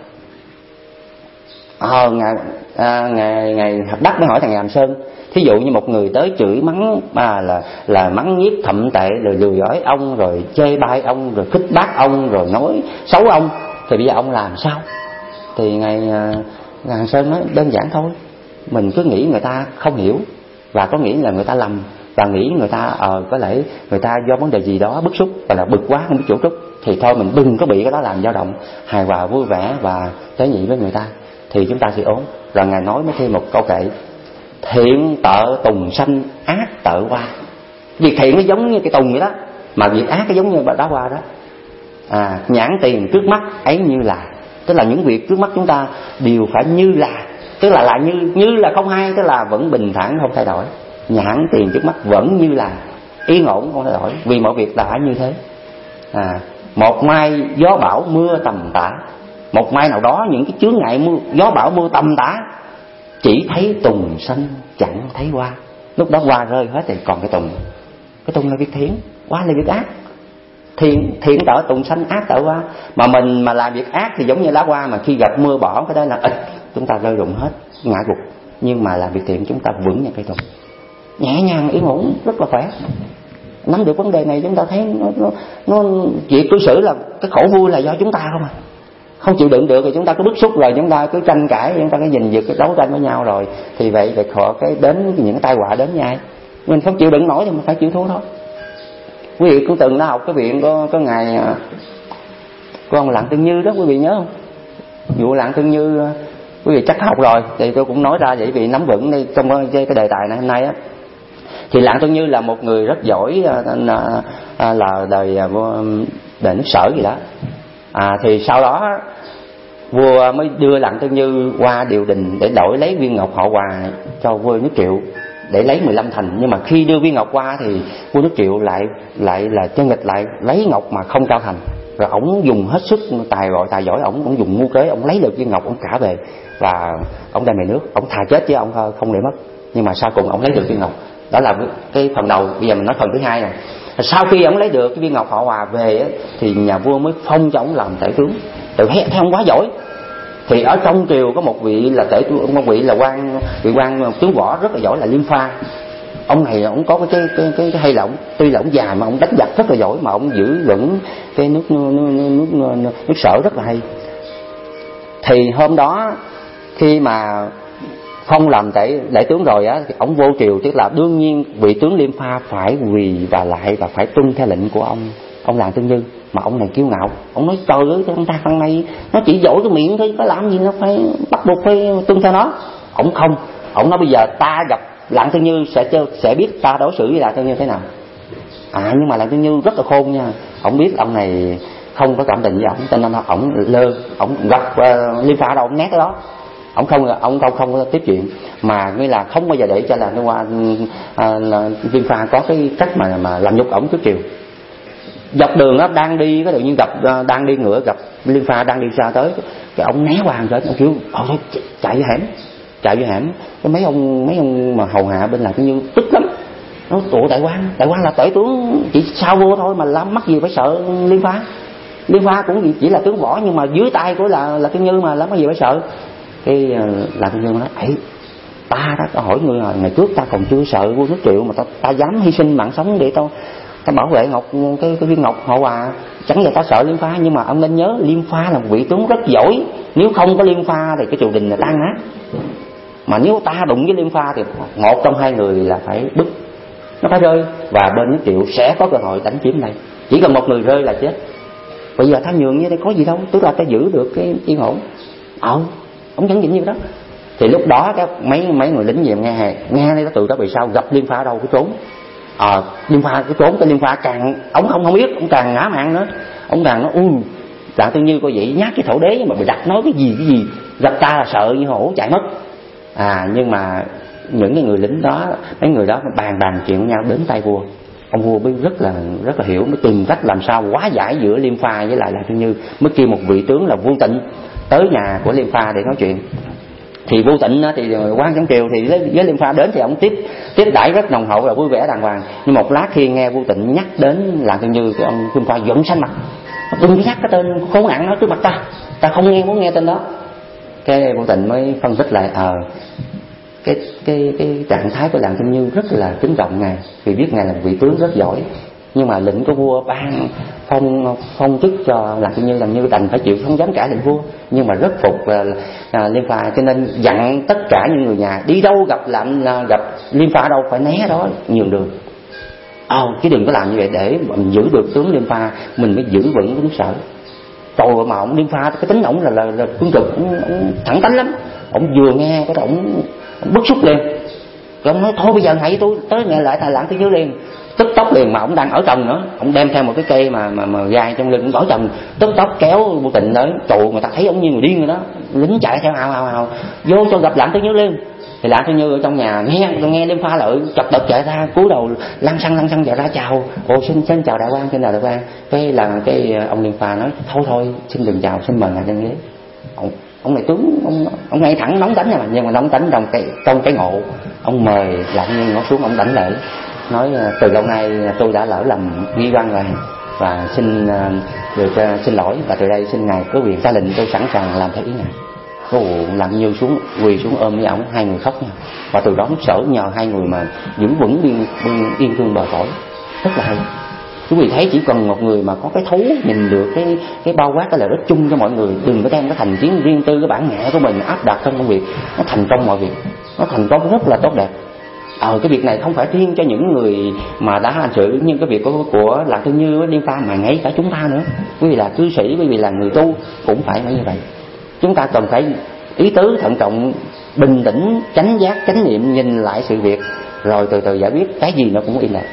Ờ ngày à, ngày ngày Hợp Đắc mới hỏi thằng Ngàm Sơn, thí dụ như một người tới chửi mắng mà là là mắng nhiếc thậm tệ, rồi lừa dối ông, rồi chê bai ông, rồi khích bác ông, rồi nói xấu ông, thì bây giờ ông làm sao? Thì ngài Ngài Sơn nói đơn giản thôi, mình cứ nghĩ người ta không hiểu, và có nghĩ là người ta lầm, và nghĩ người ta ờ có lẽ người ta do vấn đề gì đó bức xúc, và là bực quá không biết chỗ trút, thì thôi mình đừng có bị cái đó làm dao động, hài hòa vui vẻ và tế nhị với người ta, thì chúng ta sẽ ổn. Rồi ngài nói mới thêm một câu kệ: thiện tợ tùng sanh, ác tợ hoa. Việc thiện nó giống như cái tùng vậy đó, mà việc ác nó giống như đá hoa đó. À, nhãn tiền trước mắt ấy như là, tức là những việc trước mắt chúng ta đều phải như là, tức là là như như là không hay, tức là vẫn bình thản không thay đổi. Nhãn tiền trước mắt vẫn như là, yên ổn không thay đổi, vì mọi việc đã như thế. À, một mai gió bão mưa tầm tã, một mai nào đó những cái chướng ngại mưa, gió bão mưa tầm tã, chỉ thấy tùng xanh chẳng thấy hoa. Lúc đó hoa rơi hết thì còn cái tùng. Cái tùng là việc thiện, hoa là việc ác. Thiện thiện tợ tùng xanh, ác tợ hoa. Mà mình mà làm việc ác thì giống như lá hoa, mà khi gặp mưa bỏ cái đó là ịch, chúng ta rơi rụng hết, ngã gục. Nhưng mà làm việc thiện chúng ta vững như cây tùng, nhẹ nhàng yên ổn, rất là khỏe. Nắm được vấn đề này chúng ta thấy nó nó, nó việc cư xử là cái khổ vui là do chúng ta không à. Không chịu đựng được thì chúng ta cứ bức xúc, rồi chúng ta cứ tranh cãi, chúng ta cứ giành giật, cái đấu tranh với nhau, rồi thì vậy vậy họ cái đến những cái tai họa đến với ai. Mình không chịu đựng nổi thì mình phải chịu thua thôi. Quý vị cũng từng đã học cái viện có có ngày có ông Lạng Tương Như đó, quý vị nhớ không? Vụ Lạng Tương Như quý vị chắc học rồi, thì tôi cũng nói ra vậy vì nắm vững đi trong cái đề tài này hôm nay á. Thì Lạng Tương Như là một người rất giỏi, là đời đời nước Sở gì đó. À, thì sau đó vua mới đưa Lạng Tương Như qua triều đình để đổi lấy viên ngọc họ Hòa cho vua nước Triệu để lấy mười lăm thành. Nhưng mà khi đưa viên ngọc qua thì vua nước Triệu lại lại là chân nghịch, lại lấy ngọc mà không trao thành. Rồi ổng dùng hết sức tài gọi tài giỏi, ổng cũng dùng mưu kế, ổng lấy được viên ngọc, ổng trả về và ổng đem về nước. Ổng thà chết chứ ổng không để mất. Nhưng mà sau cùng ổng lấy được viên ngọc. Đó là cái phần đầu. Bây giờ mình nói phần thứ hai này. Sau khi ông lấy được cái viên ngọc họ Hòa về á, thì nhà vua mới phong cho ông làm tể tướng. Từ thấy ông quá giỏi. Thì ở trong triều có một vị là tể tướng, một vị là quan vị quan tướng võ rất là giỏi là Liêm Pha. Ông này ông có cái cái cái, cái hay là ông tuy là ông già mà ông đánh giặc rất là giỏi, mà ông giữ vững cái nước nước nước, nước, nước, nước Sở rất là hay. Thì hôm đó khi mà phong làm tể đại tướng rồi á, thì ông vô triều, tức là đương nhiên vị tướng Liêm Pha phải quỳ và lại và phải tuân theo lệnh của ông ông Làng Tương Như. Mà ông này kiêu ngạo, ông nói trời ơi con ta thằng này nó chỉ giỏi cái miệng thôi, có làm gì nó phải bắt buộc phải tuân theo nó. Ông không, ông nói bây giờ ta gặp Lạng Tương Như sẽ sẽ biết ta đối xử với Lạng Tương Như thế nào. À nhưng mà Lạng Tương Như rất là khôn nha, ông biết ông này không có cảm tình với ông, cho nên ông lơ, ông gặp uh, Liêm Pha đâu ông né cái đó. Ông không ông không không có tiếp chuyện, mà nghĩa là không bao giờ để cho là cái qua uh, Liêm Pha có cái cách mà mà làm nhục ổng trước triều. Dọc đường đó đang đi cái tự nhiên gặp uh, đang đi ngựa gặp Liêm Pha đang đi xa tới, cái ông né qua rồi ông kêu thôi chạy vô hẻm, chạy vô hẻm. Cái mấy ông mấy ông mà hầu hạ bên Lạng Tương Như tức lắm, nó tụ đại quan, đại quan là tể tướng chỉ sao vua thôi mà làm mắc gì phải sợ Liêm Pha. Liêm Pha cũng chỉ là tướng võ nhưng mà dưới tay của là là Tương Như mà làm mắc gì phải sợ. Cái uh, Lạng Tương Như nói ấy ta đó, ta hỏi người hồi ngày trước ta còn chưa sợ vua nước Triệu mà ta, ta dám hy sinh mạng sống để tao ta bảo vệ ngọc cái cái viên ngọc họ Hòa, chẳng lẽ ta sợ Liêm Pha. Nhưng mà ông nên nhớ Liêm Pha là một vị tướng rất giỏi, nếu không có Liêm Pha thì cái triều đình là tan nát. Mà nếu ta đụng với Liêm Pha thì một trong hai người là phải bức, nó phải rơi, và bên nước Triệu sẽ có cơ hội đánh chiếm này. Chỉ cần một người rơi là chết. Bây giờ ta nhường như đây có gì đâu, tức là ta giữ được cái yên ổn. Ờ, ông chẳng nhịn như đó. Thì lúc đó các mấy mấy người lính về nghe hè, nghe đây nó từ đó vì sao gặp Liêm Pha ở đâu cái trốn. Ờ, Liêm Pha cái trốn, cái Liêm Pha càng ông không không biết, ông càng ngã mạn nữa, ông càng nói u Lạng Tương Như coi vậy nhát cái thổ đế mà bị đặt nói cái gì cái gì gặp ta là sợ như hổ chạy mất. À nhưng mà những cái người lính đó, mấy người đó bàn bàn chuyện với nhau đến tay vua. Ông vua mới rất là rất là hiểu, mới tìm cách làm sao hóa giải giữa Liêm Pha với lại Lạng Tương Như, mới kêu một vị tướng là Vu Tịnh tới nhà của Liêm Pha để nói chuyện. Thì Vu Tịnh thì quan trong triều thì với Liêm Pha đến thì ông tiếp tiếp đãi rất nồng hậu và vui vẻ đàng hoàng. Nhưng một lát khi nghe Vu Tịnh nhắc đến Lạng Tương Như thì ông Liêm Pha giận xanh mặt, đừng có nhắc cái tên khốn nạn đó trước mặt ta, ta không nghe muốn nghe tên đó. Cái Vu Tịnh mới phân tích lại ờ à, cái cái cái trạng thái của Lạng Tương Như rất là kính trọng ngài, vì biết ngài là một vị tướng rất giỏi. Nhưng mà lệnh của vua ban phong phong chức cho Lạng Tương Như, làm như đành phải chịu, không dám cãi lệnh vua, nhưng mà rất phục là, là Liêm Pha, cho nên dặn tất cả những người nhà đi đâu gặp làm gặp Liêm Pha đâu phải né đó nhường đường. Ờ chứ đừng có làm như vậy, để mình giữ được tướng Liêm Pha mình mới giữ vững cái nước Sở. Trời mà ông Liêm Pha cái tính ổng là là, là cương trực, ông, ông thẳng tánh lắm. Ông vừa nghe cái ổng bức xúc liền, rồi ông nói thôi bây giờ hãy tôi tới nghe lại thầy Lạng Tương Như liền. Tức tốc liền, mà ông đang ở trần nữa, ông đem theo một cái cây mà mà, mà gai trong lưng, ông ở trần, tức tốc kéo Vu Tịnh tới. Trời, người ta thấy ông như người điên rồi đó, lính chạy theo hào hào hào vô cho gặp Lạng Tương Như liền. Thì Lạng Tương Như ở trong nhà nghe nghe Liêm Pha lợi chật đật chạy ra, cúi đầu lăn xăng lăn xăng chạy ra chào, ồ xin xin chào đại quan, xin chào đại quan. Cái là cái ông Liêm Pha nói thôi thôi xin đừng chào, xin mời ngài lên ghế. Ông ông này tướng ông ông ngay thẳng nóng đánh mà, nhưng mà nóng đánh trong cái trong cái ngộ, ông mời Lạng Tương Như ngồi xuống, ông đảnh lễ nói từ lâu nay tôi đã lỡ lầm nghi văn rồi và xin được xin lỗi, và từ đây xin ngài có quyền ra lệnh, tôi sẵn sàng làm theo ý ngài. Ồ, Lạng Như xuống quỳ xuống ôm với ổng, hai người khóc nha. Và từ đó nước Sở nhờ hai người mà giữ vững biên, biên yên thương bờ cõi, rất là hay. Quý vị thấy chỉ cần một người mà có cái thấu nhìn được cái cái bao quát cái lợi ích chung cho mọi người, đừng có đem cái thành kiến riêng tư, cái bản ngã của mình áp đặt trong công việc, nó thành công mọi việc, nó thành công rất là tốt đẹp. Ờ cái việc này không phải riêng cho những người mà đã hành xử, nhưng cái việc của của Lạng Tương Như, Liêm Pha mà ngay cả chúng ta nữa. Quý vị là cư sĩ, quý vị là người tu cũng phải như vậy. Chúng ta cần phải ý tứ thận trọng, bình tĩnh, chánh giác, chánh niệm, nhìn lại sự việc rồi từ từ giải quyết. Cái gì nó cũng im lặng,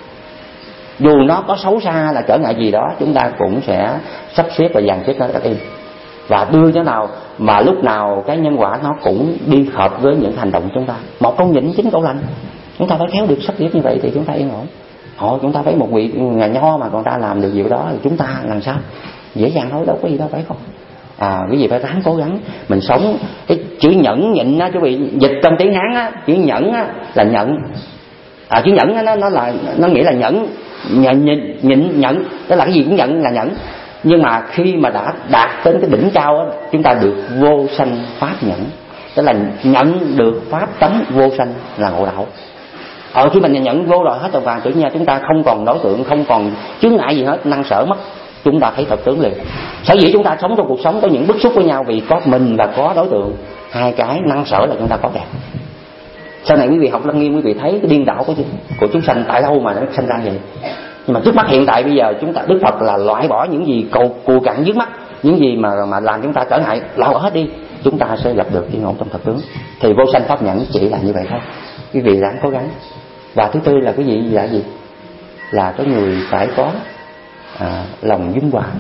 dù nó có xấu xa là trở ngại gì đó, chúng ta cũng sẽ sắp xếp và dàn xếp nó cách im, và đưa cho nào mà lúc nào cái nhân quả nó cũng đi hợp với những hành động của chúng ta. Một câu nhịn chín câu lành, chúng ta phải khéo được sắp xếp như vậy thì chúng ta yên ổn. Họ chúng ta thấy một vị nhà nho mà còn ta làm được việc đó thì chúng ta làm sao dễ dàng thôi, đâu có gì đâu, phải không? À cái gì phải ráng cố gắng mình sống. Cái chữ nhẫn nhịn á, chú vị dịch trong tiếng Hán á, chữ nhẫn á là nhận. À chữ nhẫn á, nó nó là nó nghĩa là nhẫn, nhận nhịn, nhịn nhẫn, tức là cái gì cũng nhận là nhẫn. Nhưng mà khi mà đã đạt đến cái đỉnh cao đó, chúng ta được vô sanh pháp nhẫn, tức là nhận được pháp tánh vô sanh là ngộ đạo. Ở khi mình nhận vô rồi hết rồi vàng tự nhiên chúng ta không còn đối tượng, không còn chướng ngại gì hết, năng sở mất, chúng ta thấy thật tướng liền. Sở dĩ chúng ta sống trong cuộc sống có những bức xúc với nhau vì có mình và có đối tượng, hai cái năng sở là chúng ta có kẹt. Sau này quý vị học Lăng Nghiêm, quý vị thấy cái điên đảo của của chúng sanh tại đâu mà nó sanh ra vậy. Nhưng mà trước mắt hiện tại bây giờ chúng ta, Đức Phật là loại bỏ những gì cầu cù cặn dưới mắt, những gì mà mà làm chúng ta trở ngại, lao hết đi, chúng ta sẽ gặp được yên ổn trong thật tướng. Thì vô sanh pháp nhẫn chỉ là như vậy thôi. Quý vị ráng cố gắng. Và thứ tư là cái gì là gì? Là cái người phải có à, lòng dung hòa,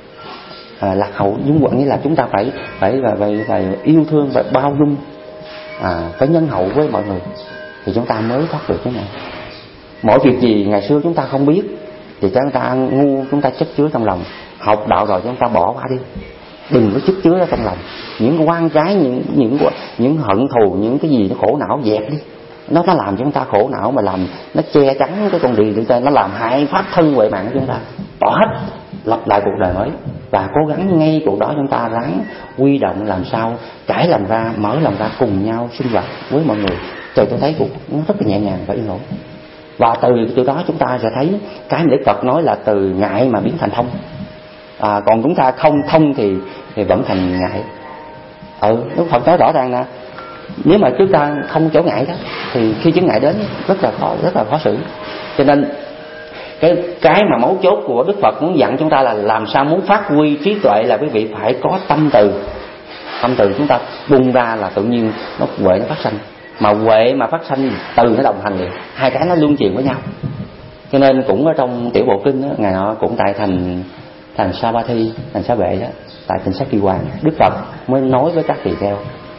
à, lạc hậu dung hòa, nghĩa là chúng ta phải phải phải, phải, phải yêu thương và bao dung, à, phải nhân hậu với mọi người thì chúng ta mới thoát được cái này. Mỗi việc gì ngày xưa chúng ta không biết thì chúng ta ngu, chúng ta chất chứa trong lòng. Học đạo rồi chúng ta bỏ qua đi, đừng có chất chứa trong lòng những quan trái, những những những hận thù, những cái gì nó khổ não dẹp đi. Nó nó làm chúng ta khổ não, mà làm nó che chắn cái con đường chúng ta, nó làm hại pháp thân huệ mạng của chúng ta. Bỏ hết, lập lại cuộc đời mới và cố gắng ngay cuộc đó chúng ta ráng quy động làm sao trải lòng ra, mở lòng ra, cùng nhau sinh hoạt với mọi người. Rồi tôi thấy cuộc nó rất là nhẹ nhàng và yên ổn. Và từ từ đó chúng ta sẽ thấy cái Đức Phật nói là từ ngại mà biến thành thông. À, còn chúng ta không thông thì thì vẫn thành ngại. Ừ, Đức Phật nói rõ ràng nè, nếu mà chúng ta không chỗ ngại đó thì khi chứng ngại đến rất là khó, rất là khó xử. Cho nên cái cái mà mấu chốt của Đức Phật muốn dặn chúng ta là làm sao muốn phát huy trí tuệ là quý vị phải có tâm từ. Tâm từ chúng ta bung ra là tự nhiên nó huệ nó phát sanh. Mà huệ mà phát sanh, từ nó đồng hành liền, hai cái nó luân chuyển với nhau. Cho nên cũng ở trong Tiểu Bộ Kinh đó, ngày nọ cũng tại thành thành Savatthi, thành Xá Vệ đó, tại tỉnh Sắc Kỳ Hoàng, Đức Phật mới nói với các tỳ kheo: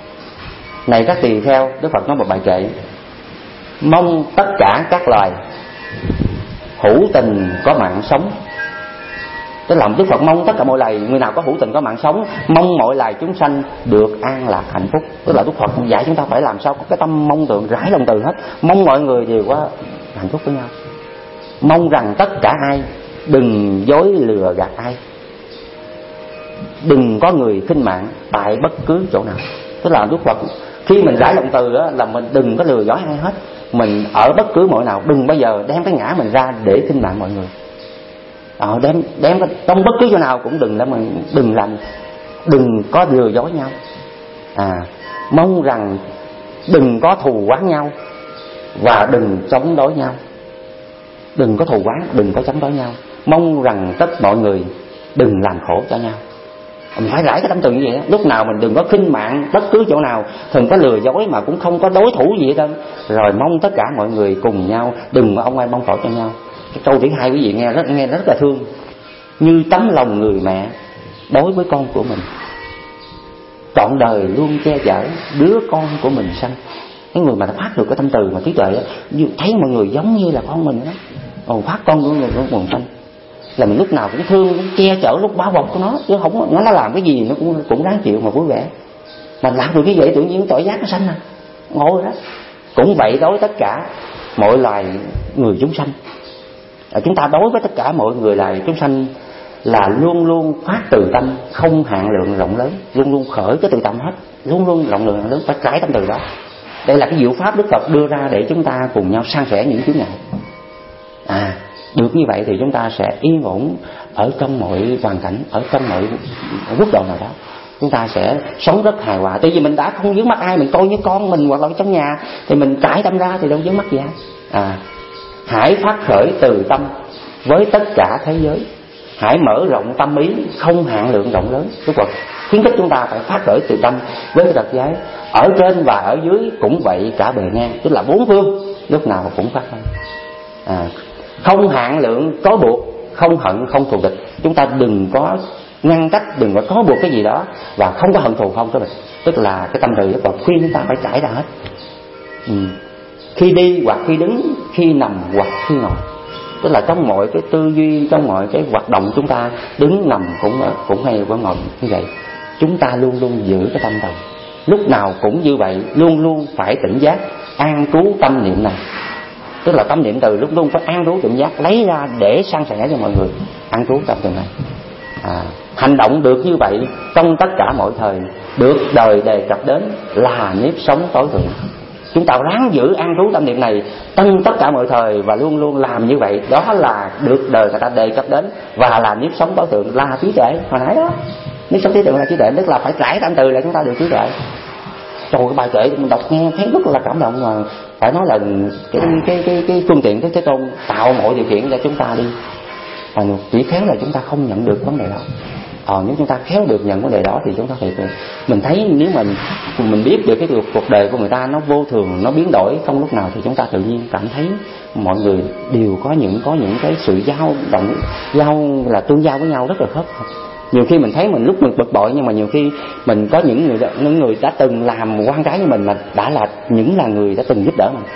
này các tỳ kheo, Đức Phật nói một bài kệ: mong tất cả các loài hữu tình có mạng sống. Tức là Đức Phật mong tất cả mọi loài, người nào có hữu tình có mạng sống, mong mọi loài chúng sanh được an lạc hạnh phúc. Tức là Đức Phật dạy chúng ta phải làm sao có cái tâm mong tượng rải lòng từ hết, mong mọi người đều có hạnh phúc với nhau, mong rằng tất cả ai đừng dối lừa gạt ai, đừng có người khinh mạng tại bất cứ chỗ nào. Tức là Đức Phật khi mình rải lòng từ đó là mình đừng có lừa dối ai hết, mình ở bất cứ mọi nào đừng bao giờ đem cái ngã mình ra để khinh mạng mọi người. Ờ, đem đem trong bất cứ chỗ nào cũng đừng làm mình đừng làm đừng có lừa dối nhau. À, mong rằng đừng có thù oán nhau và đừng chống đối nhau. Đừng có thù oán, đừng có chống đối nhau. Mong rằng tất mọi người đừng làm khổ cho nhau. Mình phải rải cái tâm từ như vậy đó. Lúc nào mình đừng có khinh mạng bất cứ chỗ nào, đừng có lừa dối mà cũng không có đối thủ gì hết trơn. Rồi mong tất cả mọi người cùng nhau, đừng có ông ai mong khổ cho nhau. Cái câu thứ hai quý vị nghe rất nghe rất là thương. Như tấm lòng người mẹ đối với con của mình, trọn đời luôn che chở đứa con của mình sanh. Cái người mà đã phát được cái tâm từ mà trí tuệ đó, thấy mọi người giống như là con mình đó, còn phát con của người của mình sanh là mình lúc nào cũng thương, cũng che chở, lúc bao bọc của nó, chứ không nó nó làm cái gì nó cũng cũng ráng chịu mà vui vẻ. Mà làm được cái vậy tự nhiên tội giác nó sanh à, ngộ rồi đó. Cũng vậy đối với tất cả mọi loài người chúng sanh. À, chúng ta đối với tất cả mọi người là chúng sanh là luôn luôn phát từ tâm không hạn lượng rộng lớn, luôn luôn khởi cái từ tâm hết, luôn luôn rộng lượng lớn, phải trải tâm từ đó. Đây là cái diệu pháp Đức Phật đưa ra để chúng ta cùng nhau san sẻ những chướng ngại. À, được như vậy thì chúng ta sẽ yên ổn ở trong mọi hoàn cảnh, ở trong mọi quốc độ nào đó. Chúng ta sẽ sống rất hài hòa. Tại vì mình đã không vướng mắc ai, mình coi như con mình hoặc là trong nhà thì mình trải tâm ra thì đâu vướng mắc gì hết. À, hãy phát khởi từ tâm với tất cả thế giới, hãy mở rộng tâm ý không hạn lượng rộng lớn. Đức Phật khuyến khích chúng ta phải phát khởi từ tâm với cái trật giới, ở trên và ở dưới cũng vậy, cả bề ngang, tức là bốn phương lúc nào cũng phát lên. À, không hạn lượng có buộc, không hận, không thù địch. Chúng ta đừng có ngăn cách, đừng có có buộc cái gì đó, và không có hận thù, không có địch. Tức là cái tâm từ Đức Phật khuyên chúng ta phải trải ra hết. Ừ. Khi đi hoặc khi đứng, khi nằm hoặc khi ngồi. Tức là trong mọi cái tư duy, trong mọi cái hoạt động chúng ta đứng nằm cũng cũng hay vẫn ngồi như vậy. Chúng ta luôn luôn giữ cái tâm từ, lúc nào cũng như vậy, luôn luôn phải tỉnh giác an trú tâm niệm này. Tức là tâm niệm từ lúc luôn phải an trú tỉnh giác, lấy ra để san sẻ cho mọi người an trú trong từng này. À, hành động được như vậy trong tất cả mọi thời, được đời đề cập đến là nếp sống tối thượng. Chúng ta ráng giữ an trú tâm niệm này trong tất cả mọi thời và luôn luôn làm như vậy, đó là được đời người ta đề cập đến và là nếp sống tối thượng, là trí tuệ. Hồi nãy đó, nếp sống trí tuệ là trí tuệ, tức là phải trải tâm từ là chúng ta được trí tuệ. Trời, cái bài kệ mình đọc nghe thấy rất là cảm động, mà phải nói là cái cái cái cái phương tiện Thế Thế Tôn tạo mọi điều kiện cho chúng ta đi. Và chỉ khéo là chúng ta không nhận được vấn đề đó. Ờ, nếu chúng ta khéo được nhận vấn đề đó thì chúng ta thiệt mình thấy nếu mình mình biết được cái cuộc, cuộc đời của người ta nó vô thường, nó biến đổi không lúc nào, thì chúng ta tự nhiên cảm thấy mọi người đều có những có những cái sự giao động, giao là tương giao với nhau rất là khớp. Nhiều khi mình thấy mình lúc mình bực bội, nhưng mà nhiều khi mình có những người những người đã từng làm quan trái như mình mà đã là những là người đã từng giúp đỡ mình.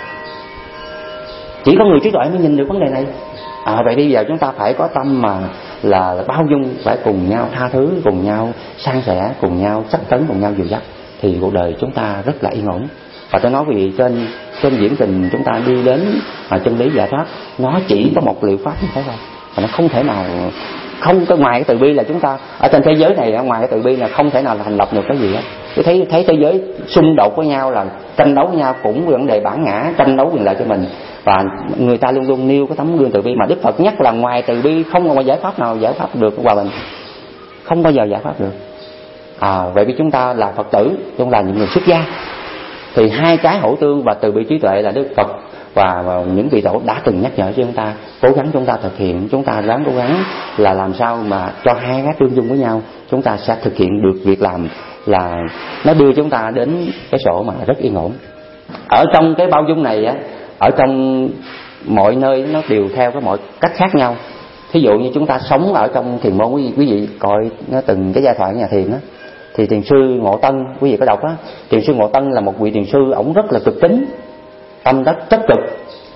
Chỉ có người trí tuệ mới nhìn được vấn đề này. À, vậy bây giờ chúng ta phải có tâm mà là, là bao dung, phải cùng nhau tha thứ, cùng nhau san sẻ, cùng nhau sách tấn, cùng nhau dìu dắt, thì cuộc đời chúng ta rất là yên ổn. Và tôi nói vì trên trên diễn trình chúng ta đi đến à, chân lý giải thoát, nó chỉ có một liệu pháp như thế thôi, và nó không thể nào không có ngoài cái từ bi là chúng ta ở trên thế giới này, ngoài cái từ bi là không thể nào là thành lập được cái gì hết. Tôi thấy thấy thế giới xung đột với nhau, là tranh đấu với nhau, cũng vấn đề bản ngã, tranh đấu quyền lợi cho mình, và người ta luôn luôn nêu cái tấm gương từ bi. Mà Đức Phật nhắc là ngoài từ bi không có giải pháp nào giải pháp được hòa bình, không bao giờ giải pháp được. À, vậy vì chúng ta là Phật tử, chúng là những người xuất gia, thì hai cái hỗ tương và từ bi trí tuệ là Đức Phật và, và những vị tổ đã từng nhắc nhở cho chúng ta. Cố gắng chúng ta thực hiện, chúng ta ráng cố gắng là làm sao mà cho hai cái tương dung với nhau, chúng ta sẽ thực hiện được việc làm là nó đưa chúng ta đến cái sổ mà rất yên ổn. Ở trong cái bao dung này á, ở trong mọi nơi nó đều theo cái mọi cách khác nhau. Thí dụ như chúng ta sống ở trong thiền môn, quý vị, quý vị coi nó từng cái giai thoại nhà thiền á, thì thiền sư Ngộ Tân, quý vị có đọc á, thiền sư Ngộ Tân là một vị thiền sư, ổng rất là cực tính, tâm đắc chất cực.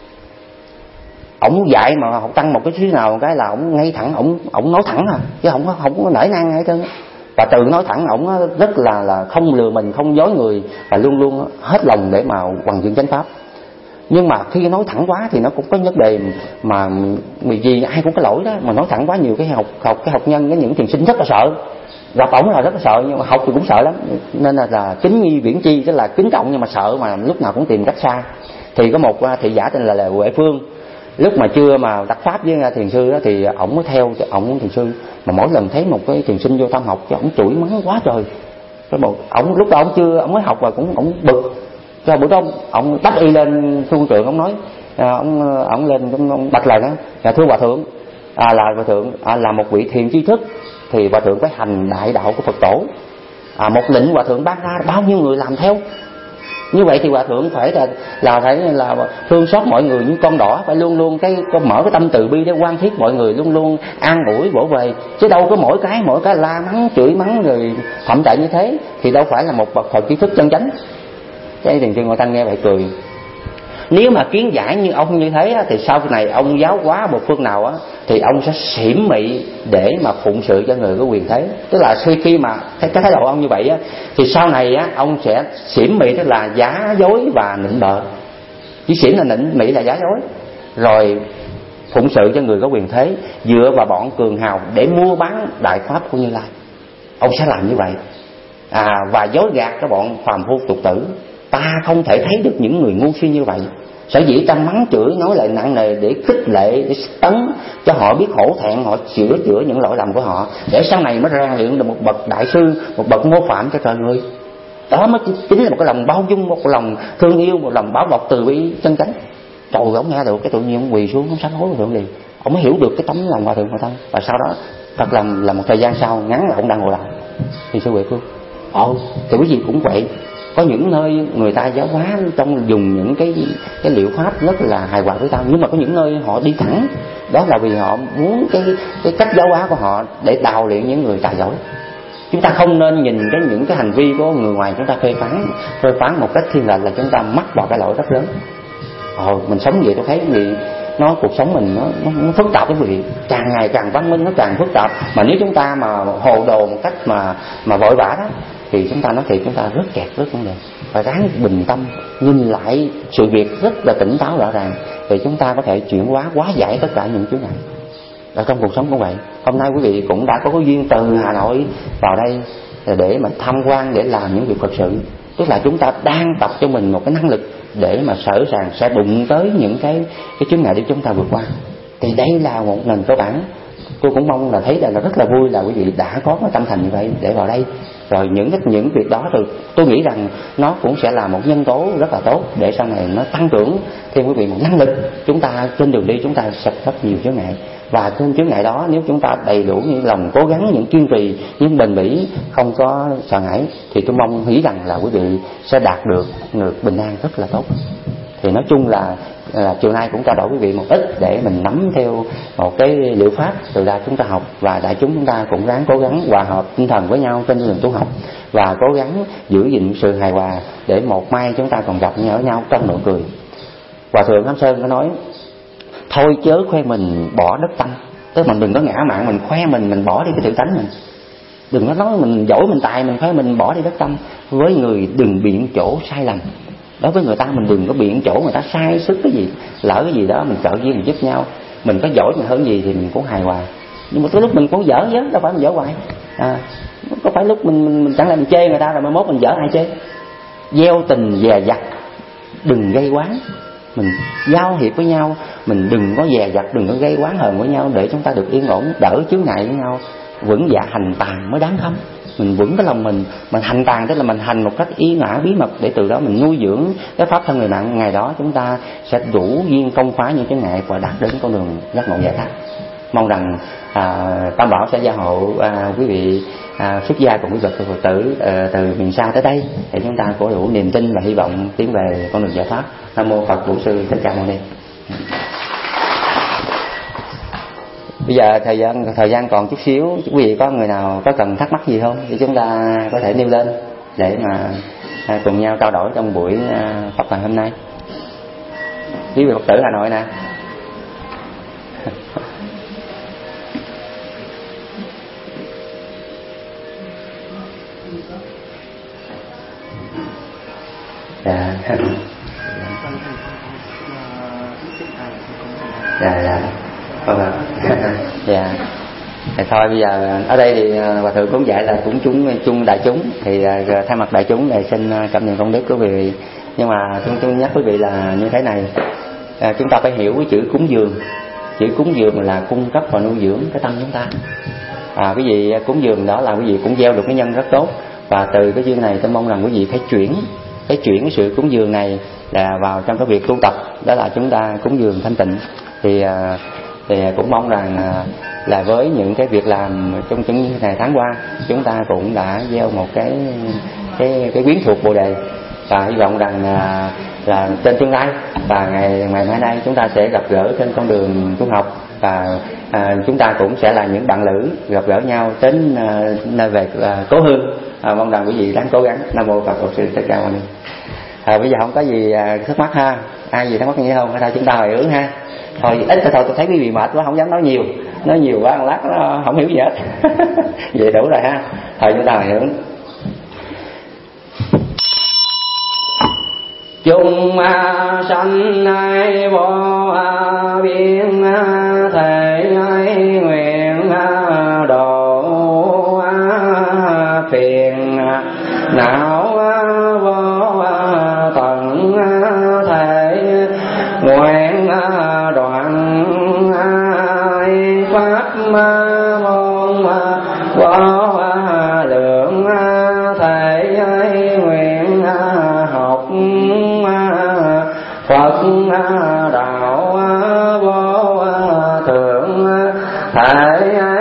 Ổng dạy mà học tăng một cái thứ nào một cái là ổng ngay thẳng, ổng ổng nói thẳng à, chứ không có không có nể nang hay trơn. Và từ nói thẳng ổng rất là là không lừa mình, không dối người, và luôn luôn hết lòng để mà hoằng dương chánh pháp. Nhưng mà khi nói thẳng quá thì nó cũng có vấn đề mà vì gì ai cũng có lỗi đó, mà nói thẳng quá nhiều cái học học cái học nhân, cái những thiền sinh rất là sợ, gặp ổng là rất là sợ, nhưng mà học thì cũng sợ lắm, nên là, là kính nhi viễn chi, tức là kính trọng nhưng mà sợ, mà lúc nào cũng tìm cách xa. Thì có một thị giả tên là, là Huệ Phương, lúc mà chưa mà đặt pháp với thiền sư đó, thì ổng mới theo ổng thiền sư, mà mỗi lần thấy một cái thiền sinh vô thăm học, ổng chửi mắng quá trời. Cái một ổng lúc đó ổng chưa ổng mới học và cũng ổng bực. Cho bữa đó ông đắp y lên phương trượng, ông nói à, ông ông lên ông, ông bạch lời đó là thưa hòa thượng, à, là hòa thượng à, là một vị thiền tri thức thì hòa thượng phải hành đại đạo của Phật tổ, à, một lệnh hòa thượng ban ra bao nhiêu người làm theo, như vậy thì hòa thượng phải là là phải là thương xót mọi người như con đỏ, phải luôn luôn cái mở cái tâm từ bi để quan thiết mọi người, luôn luôn an ủi vỗ về, chứ đâu có mỗi cái mỗi cái la mắng chửi mắng rồi thậm tệ như thế thì đâu phải là một bậc Phật tri thức chân chánh. Cái thiền sư Ngộ Tân nghe vậy cười. Nếu mà kiến giải như ông như thế thì sau này ông giáo hóa một phương nào á, thì ông sẽ xỉm mị để mà phụng sự cho người có quyền thế. Tức là khi khi mà cái thái độ ông như vậy á, thì sau này á ông sẽ xỉm mị, tức là giả dối và nịnh bợ. Chỉ xỉm là nịnh, mị là giả dối, rồi phụng sự cho người có quyền thế, dựa vào bọn cường hào để mua bán đại pháp của Như Lai. Ông sẽ làm như vậy, à, và dối gạt các bọn phàm phu tục tử. Ta không thể thấy được những người ngu si như vậy. Sở dĩ ta mắng chửi nói lại nặng nề để khích lệ, để tấn cho họ biết hổ thẹn, họ sửa chữa những lỗi lầm của họ, để sau này mới rèn luyện được một bậc đại sư, một bậc mô phạm cho trời người. Đó mới chính là một cái lòng bao dung, một lòng thương yêu, một lòng bảo bọc từ bi chân chánh. Trời ơi, ông nghe được cái tự nhiên ông quỳ xuống, ông sám hối hòa thượng liền. Ông mới hiểu được cái tấm lòng hòa thượng Ngộ Tân. Và sau đó thật lòng là một thời gian sau ngắn là ông đang ngồi lại thì sư Huệ Phương. Ồ, thì quý vị cũng vậy. Có những nơi người ta giáo hóa trong dùng những cái cái liệu pháp rất là hài hòa với ta, nhưng mà có những nơi họ đi thẳng, đó là vì họ muốn cái cái cách giáo hóa của họ để đào luyện những người tài giỏi. Chúng ta không nên nhìn cái những cái hành vi của người ngoài chúng ta phê phán phê phán một cách thiên lệch, là chúng ta mắc vào cái lỗi rất lớn. Ồ, mình sống vậy tôi thấy gì nó cuộc sống mình nó, nó, nó phức tạp, quý vị, càng ngày càng văn minh, nó càng phức tạp. Mà nếu chúng ta mà hồ đồ một cách mà mà vội vã đó thì chúng ta nói thiệt chúng ta rất kẹt, rất vấn đề. Phải ráng bình tâm nhìn lại sự việc rất là tỉnh táo rõ ràng, thì chúng ta có thể chuyển hóa hóa giải tất cả những chướng ngại. Ở trong cuộc sống cũng vậy. Hôm nay quý vị cũng đã có cái duyên từ Hà Nội vào đây để mà tham quan, để làm những việc Phật sự. Tức là chúng ta đang tập cho mình một cái năng lực để mà sẵn sàng sẽ đụng tới những cái cái chướng ngại để chúng ta vượt qua. Thì đây là một nền cơ bản. Tôi cũng mong là thấy là, là rất là vui là quý vị đã có cái tâm thành như vậy để vào đây. Rồi những những việc đó rồi tôi nghĩ rằng nó cũng sẽ là một nhân tố rất là tốt để sau này nó tăng trưởng thêm quý vị một năng lực. Chúng ta trên đường đi chúng ta sẽ rất nhiều chướng ngại, và trên chướng ngại đó nếu chúng ta đầy đủ những lòng cố gắng, những kiên trì, những bền bỉ, không có sợ hãi, thì tôi mong nghĩ rằng là quý vị sẽ đạt được được bình an rất là tốt. Thì nói chung là, là chiều nay cũng trao đổi quý vị một ít để mình nắm theo một cái liệu pháp từ đây chúng ta học, và đại chúng chúng ta cũng ráng cố gắng hòa hợp tinh thần với nhau trên đường tu học, và cố gắng giữ gìn sự hài hòa để một mai chúng ta còn gặp nhau nhau trong nụ cười. Hòa thượng Pháp Sơn có nói thôi chớ khoe mình bỏ đất tâm, tức mình đừng có ngã mạn mình khoe mình mình bỏ đi cái tự tánh mình, đừng có nói mình giỏi mình tài mình khoe mình bỏ đi đất tâm. Với người đừng biện chỗ sai lầm, đối với người ta mình đừng có biện chỗ người ta sai sức cái gì, lỡ cái gì đó mình trợ duyên mình giúp nhau. Mình có giỏi mình hơn gì thì mình cũng hài hòa, nhưng mà cái lúc mình cũng dở chứ đâu phải mình dở hoài. À, có phải lúc mình, mình, mình chẳng lẽ mình chê người ta rồi mai mốt mình dở ai chê. Gieo tình dè dặt đừng gây quán, mình giao hiệp với nhau, mình đừng có dè dặt, đừng có gây quán hờn với nhau để chúng ta được yên ổn, đỡ chướng ngại với nhau. Vững dạ hành tàn mới đáng khâm. Mình vững cái lòng mình, mình hành tàn tức là mình hành một cách ý ngã bí mật, để từ đó mình nuôi dưỡng cái pháp thân người bạn. Ngày đó chúng ta sẽ đủ duyên công phá những chướng ngại và đạt đến con đường giác ngộ giải thoát. Mong rằng à, Tam Bảo sẽ gia hộ à, quý vị à, xuất gia cùng quý Phật Phật tử à, từ miền xa tới đây để chúng ta có đủ niềm tin và hy vọng tiến về con đường giải thoát. Nam mô Phật Bổn Sư Thích Ca Mâu Ni. Bây giờ thời gian thời gian còn chút xíu, quý vị có người nào có cần thắc mắc gì không thì chúng ta có thể nêu lên để mà à, cùng nhau trao đổi trong buổi à, Pháp thoại hôm nay. Quý vị Phật tử Hà Nội nè. Dạ. Dạ dạ. Vâng ạ. Dạ. Thì thôi bây giờ ở đây thì Hòa thượng cũng dạy là cũng chúng chung đại chúng, thì thay mặt đại chúng này xin cảm nhận công đức của quý vị. Nhưng mà tôi, tôi nhắc quý vị là như thế này, à, chúng ta phải hiểu cái chữ cúng dường. Chữ cúng dường là cung cấp và nuôi dưỡng cái tâm chúng ta. À, quý vị cúng dường đó là quý vị cũng gieo được cái nhân rất tốt, và từ cái duyên này tôi mong rằng quý vị phải chuyển phải chuyển cái sự cúng dường này là vào trong cái việc tu tập, đó là chúng ta cúng dường thanh tịnh. Thì thì cũng mong rằng là với những cái việc làm trong những ngày tháng qua, chúng ta cũng đã gieo một cái cái cái quyến thuộc Bồ đề, và hy vọng rằng là, là trên tương lai và ngày ngày mai đây chúng ta sẽ gặp gỡ trên con đường tu học, và à, chúng ta cũng sẽ là những bạn lữ gặp gỡ nhau đến à, nơi về à, cố hương. À, mong rằng quý vị đáng cố gắng. Nam mô Phật Bổn Sư Thích Ca Mâu Ni. À, bây giờ không có gì à, thắc mắc ha, ai gì thắc mắc gì không? Thôi chúng ta hồi hướng ha. Thôi ít thôi, tôi thấy quý vị mệt quá không dám nói nhiều, nói nhiều quá một lát nó không hiểu gì hết. Vậy đủ rồi ha. Thôi chúng ta hồi hướng. Chung sanh ai vô biên thể ai nguyện độ phiền não vô tận thể nguyện đoạn ai pháp môn vô lượng thể ai nguyện học Phật đạo vô thượng thể